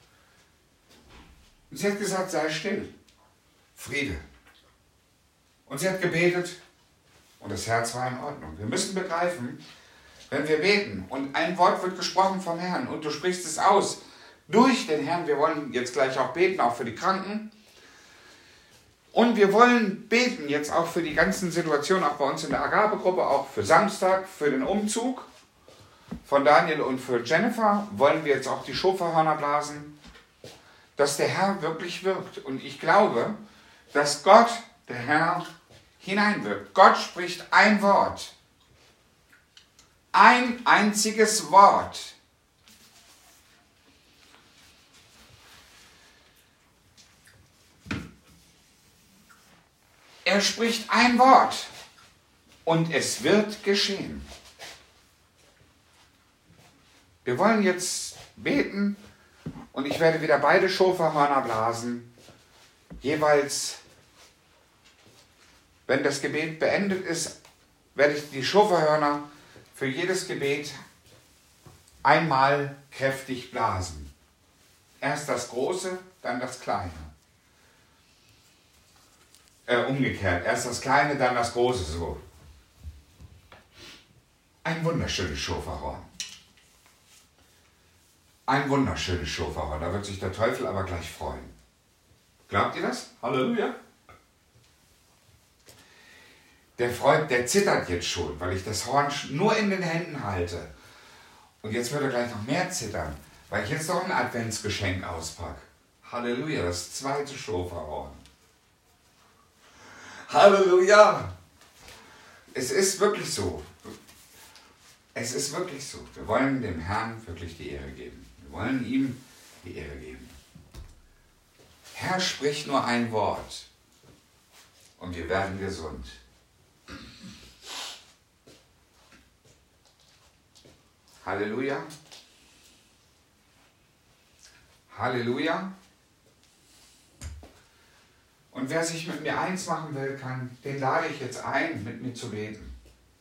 B: Und sie hat gesagt, sei still. Friede. Und sie hat gebetet und das Herz war in Ordnung. Wir müssen begreifen, wenn wir beten und ein Wort wird gesprochen vom Herrn und du sprichst es aus durch den Herrn, wir wollen jetzt gleich auch beten, auch für die Kranken. Und wir wollen beten jetzt auch für die ganzen Situationen, auch bei uns in der Agapegruppe, auch für Samstag, für den Umzug von Daniel und für Jennifer, wollen wir jetzt auch die Schofahörner blasen, dass der Herr wirklich wirkt. Und ich glaube, dass Gott, der Herr, hineinwirkt. Gott spricht ein Wort. Ein einziges Wort. Er spricht ein Wort und es wird geschehen. Wir wollen jetzt beten und ich werde wieder beide Schofahörner blasen. Jeweils, wenn das Gebet beendet ist, werde ich die Schofahörner für jedes Gebet einmal kräftig blasen. Erst das Große, dann das Kleine. Umgekehrt, erst das Kleine, dann das Große, so. Ein wunderschönes Schofahorn. Ein wunderschönes Schofahorn, da wird sich der Teufel aber gleich freuen. Glaubt ihr das? Halleluja. Der zittert jetzt schon, weil ich das Horn nur in den Händen halte. Und jetzt wird er gleich noch mehr zittern, weil ich jetzt noch ein Adventsgeschenk auspacke. Halleluja, das zweite Schofahorn. Halleluja! Es ist wirklich so. Es ist wirklich so. Wir wollen dem Herrn wirklich die Ehre geben. Wir wollen ihm die Ehre geben. Herr, sprich nur ein Wort und wir werden gesund. Halleluja. Halleluja. Und wer sich mit mir eins machen will, den lade ich jetzt ein, mit mir zu beten.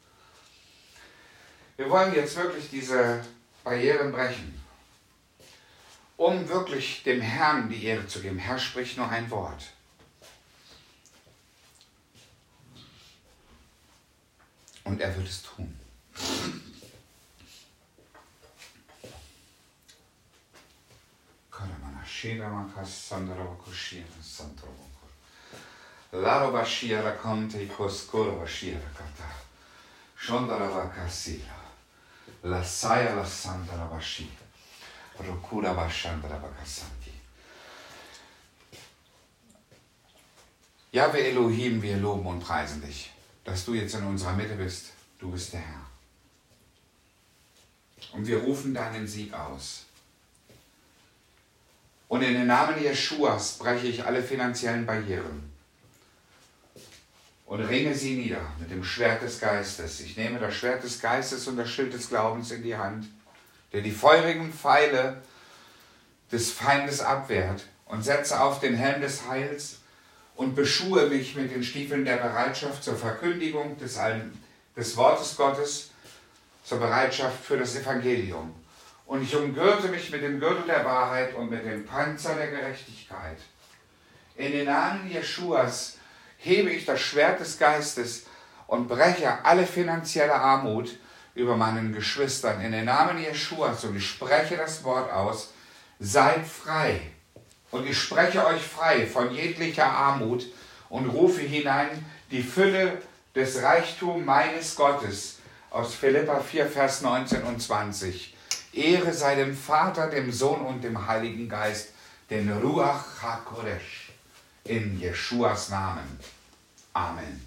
B: Wir wollen jetzt wirklich diese Barrieren brechen, um wirklich dem Herrn die Ehre zu geben. Herr, sprich nur ein Wort. Und er wird es tun. Laro Bashira Conte Coscolo Bashira Kata. Shondaravakasila. Lasaya Lasandarabashi. Rokura Bashandaravakasanti. Jahwe Elohim, wir loben und preisen dich, dass du jetzt in unserer Mitte bist. Du bist der Herr. Und wir rufen deinen Sieg aus. Und in den Namen Jeschuas breche ich alle finanziellen Barrieren und ringe sie nieder mit dem Schwert des Geistes. Ich nehme das Schwert des Geistes und das Schild des Glaubens in die Hand, der die feurigen Pfeile des Feindes abwehrt, und setze auf den Helm des Heils und beschue mich mit den Stiefeln der Bereitschaft zur Verkündigung des Wortes Gottes, zur Bereitschaft für das Evangelium. Und ich umgürte mich mit dem Gürtel der Wahrheit und mit dem Panzer der Gerechtigkeit. In den Namen Jeschuas hebe ich das Schwert des Geistes und breche alle finanzielle Armut über meinen Geschwistern. In den Namen Jeschuas, und ich spreche das Wort aus: Seid frei. Und ich spreche euch frei von jeglicher Armut und rufe hinein die Fülle des Reichtums meines Gottes. Aus Philipper 4, Vers 19 und 20. Ehre sei dem Vater, dem Sohn und dem Heiligen Geist, den Ruach HaKodesh, in Jeschuas Namen. Amen.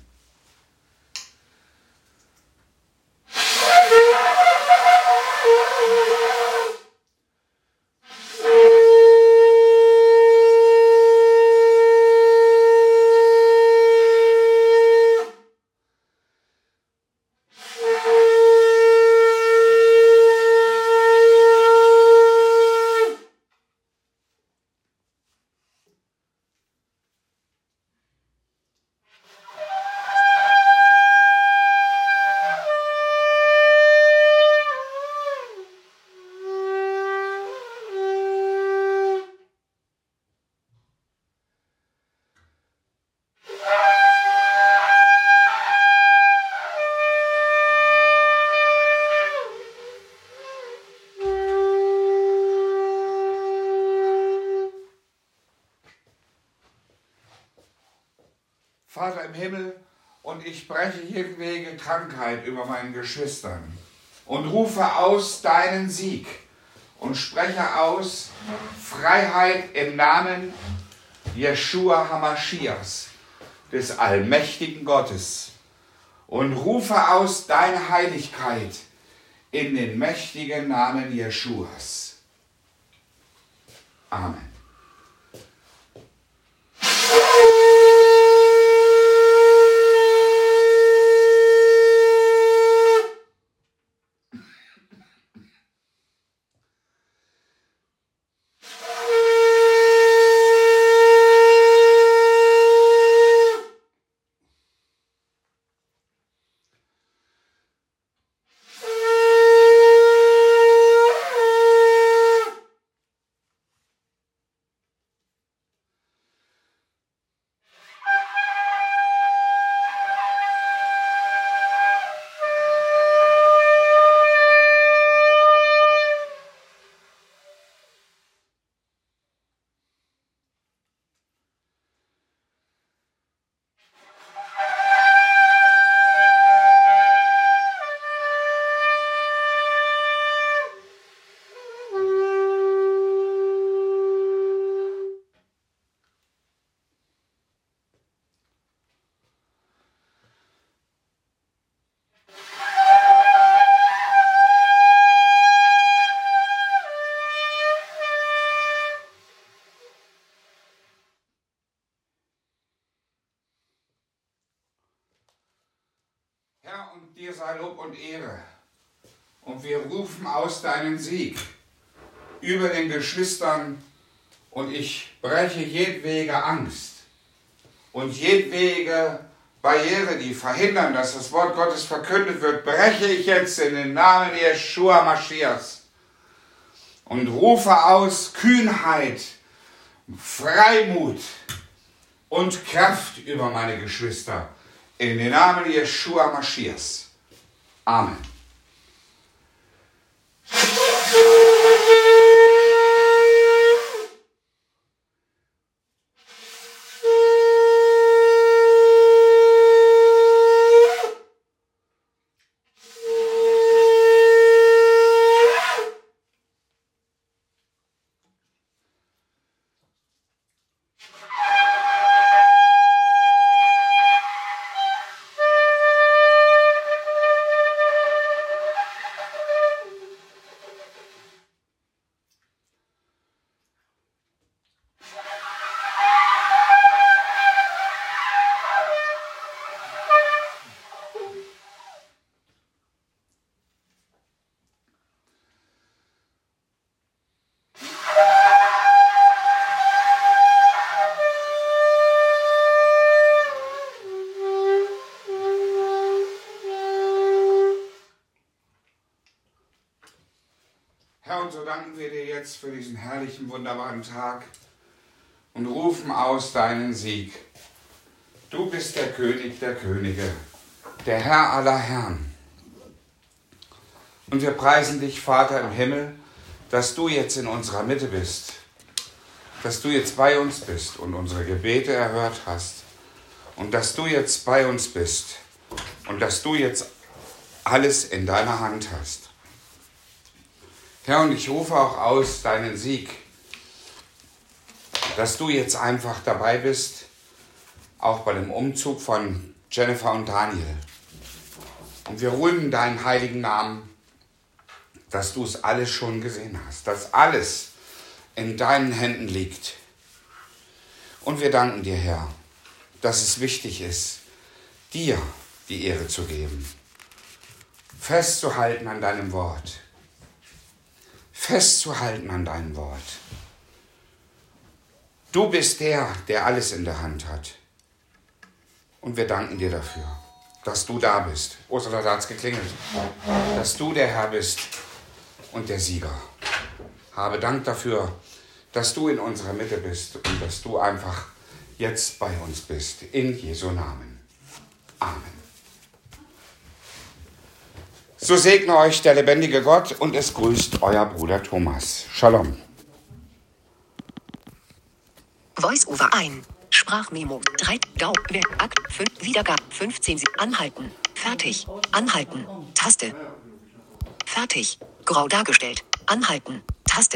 B: Vater im Himmel, und ich breche jedwege Krankheit über meinen Geschwistern und rufe aus deinen Sieg und spreche aus Freiheit im Namen Jeschua Hamaschias, des allmächtigen Gottes, und rufe aus deine Heiligkeit in den mächtigen Namen Jeschuas. Amen. Herr, und dir sei Lob und Ehre. Und wir rufen aus deinen Sieg über den Geschwistern, und ich breche jedwege Angst und jedwege Barriere, die verhindern, dass das Wort Gottes verkündet wird, breche ich jetzt in den Namen Jeschua Maschias und rufe aus Kühnheit, Freimut und Kraft über meine Geschwister. In den Namen Jeschua Maschias. Amen. Herr, und so danken wir dir jetzt für diesen herrlichen, wunderbaren Tag und rufen aus deinen Sieg. Du bist der König der Könige, der Herr aller Herren. Und wir preisen dich, Vater im Himmel, dass du jetzt in unserer Mitte bist, dass du jetzt bei uns bist und unsere Gebete erhört hast und dass du jetzt bei uns bist und dass du jetzt alles in deiner Hand hast. Herr, und ich rufe auch aus deinen Sieg, dass du jetzt einfach dabei bist, auch bei dem Umzug von Jennifer und Daniel. Und wir rühmen deinen heiligen Namen, dass du es alles schon gesehen hast, dass alles in deinen Händen liegt. Und wir danken dir, Herr, dass es wichtig ist, dir die Ehre zu geben, festzuhalten an deinem Wort, festzuhalten an deinem Wort. Du bist der, der alles in der Hand hat. Und wir danken dir dafür, dass du da bist. Ursula, da hat's geklingelt. Dass du der Herr bist und der Sieger. Habe Dank dafür, dass du in unserer Mitte bist und dass du einfach jetzt bei uns bist. In Jesu Namen. Amen. So segne euch der lebendige Gott und es grüßt euer Bruder Thomas. Shalom.
A: Voice-Over ein. Sprachmemo. 3. Dauerwerk. Akt. 5. Wiedergabe. 15. Anhalten. Fertig. Anhalten. Taste. Fertig. Grau dargestellt. Anhalten.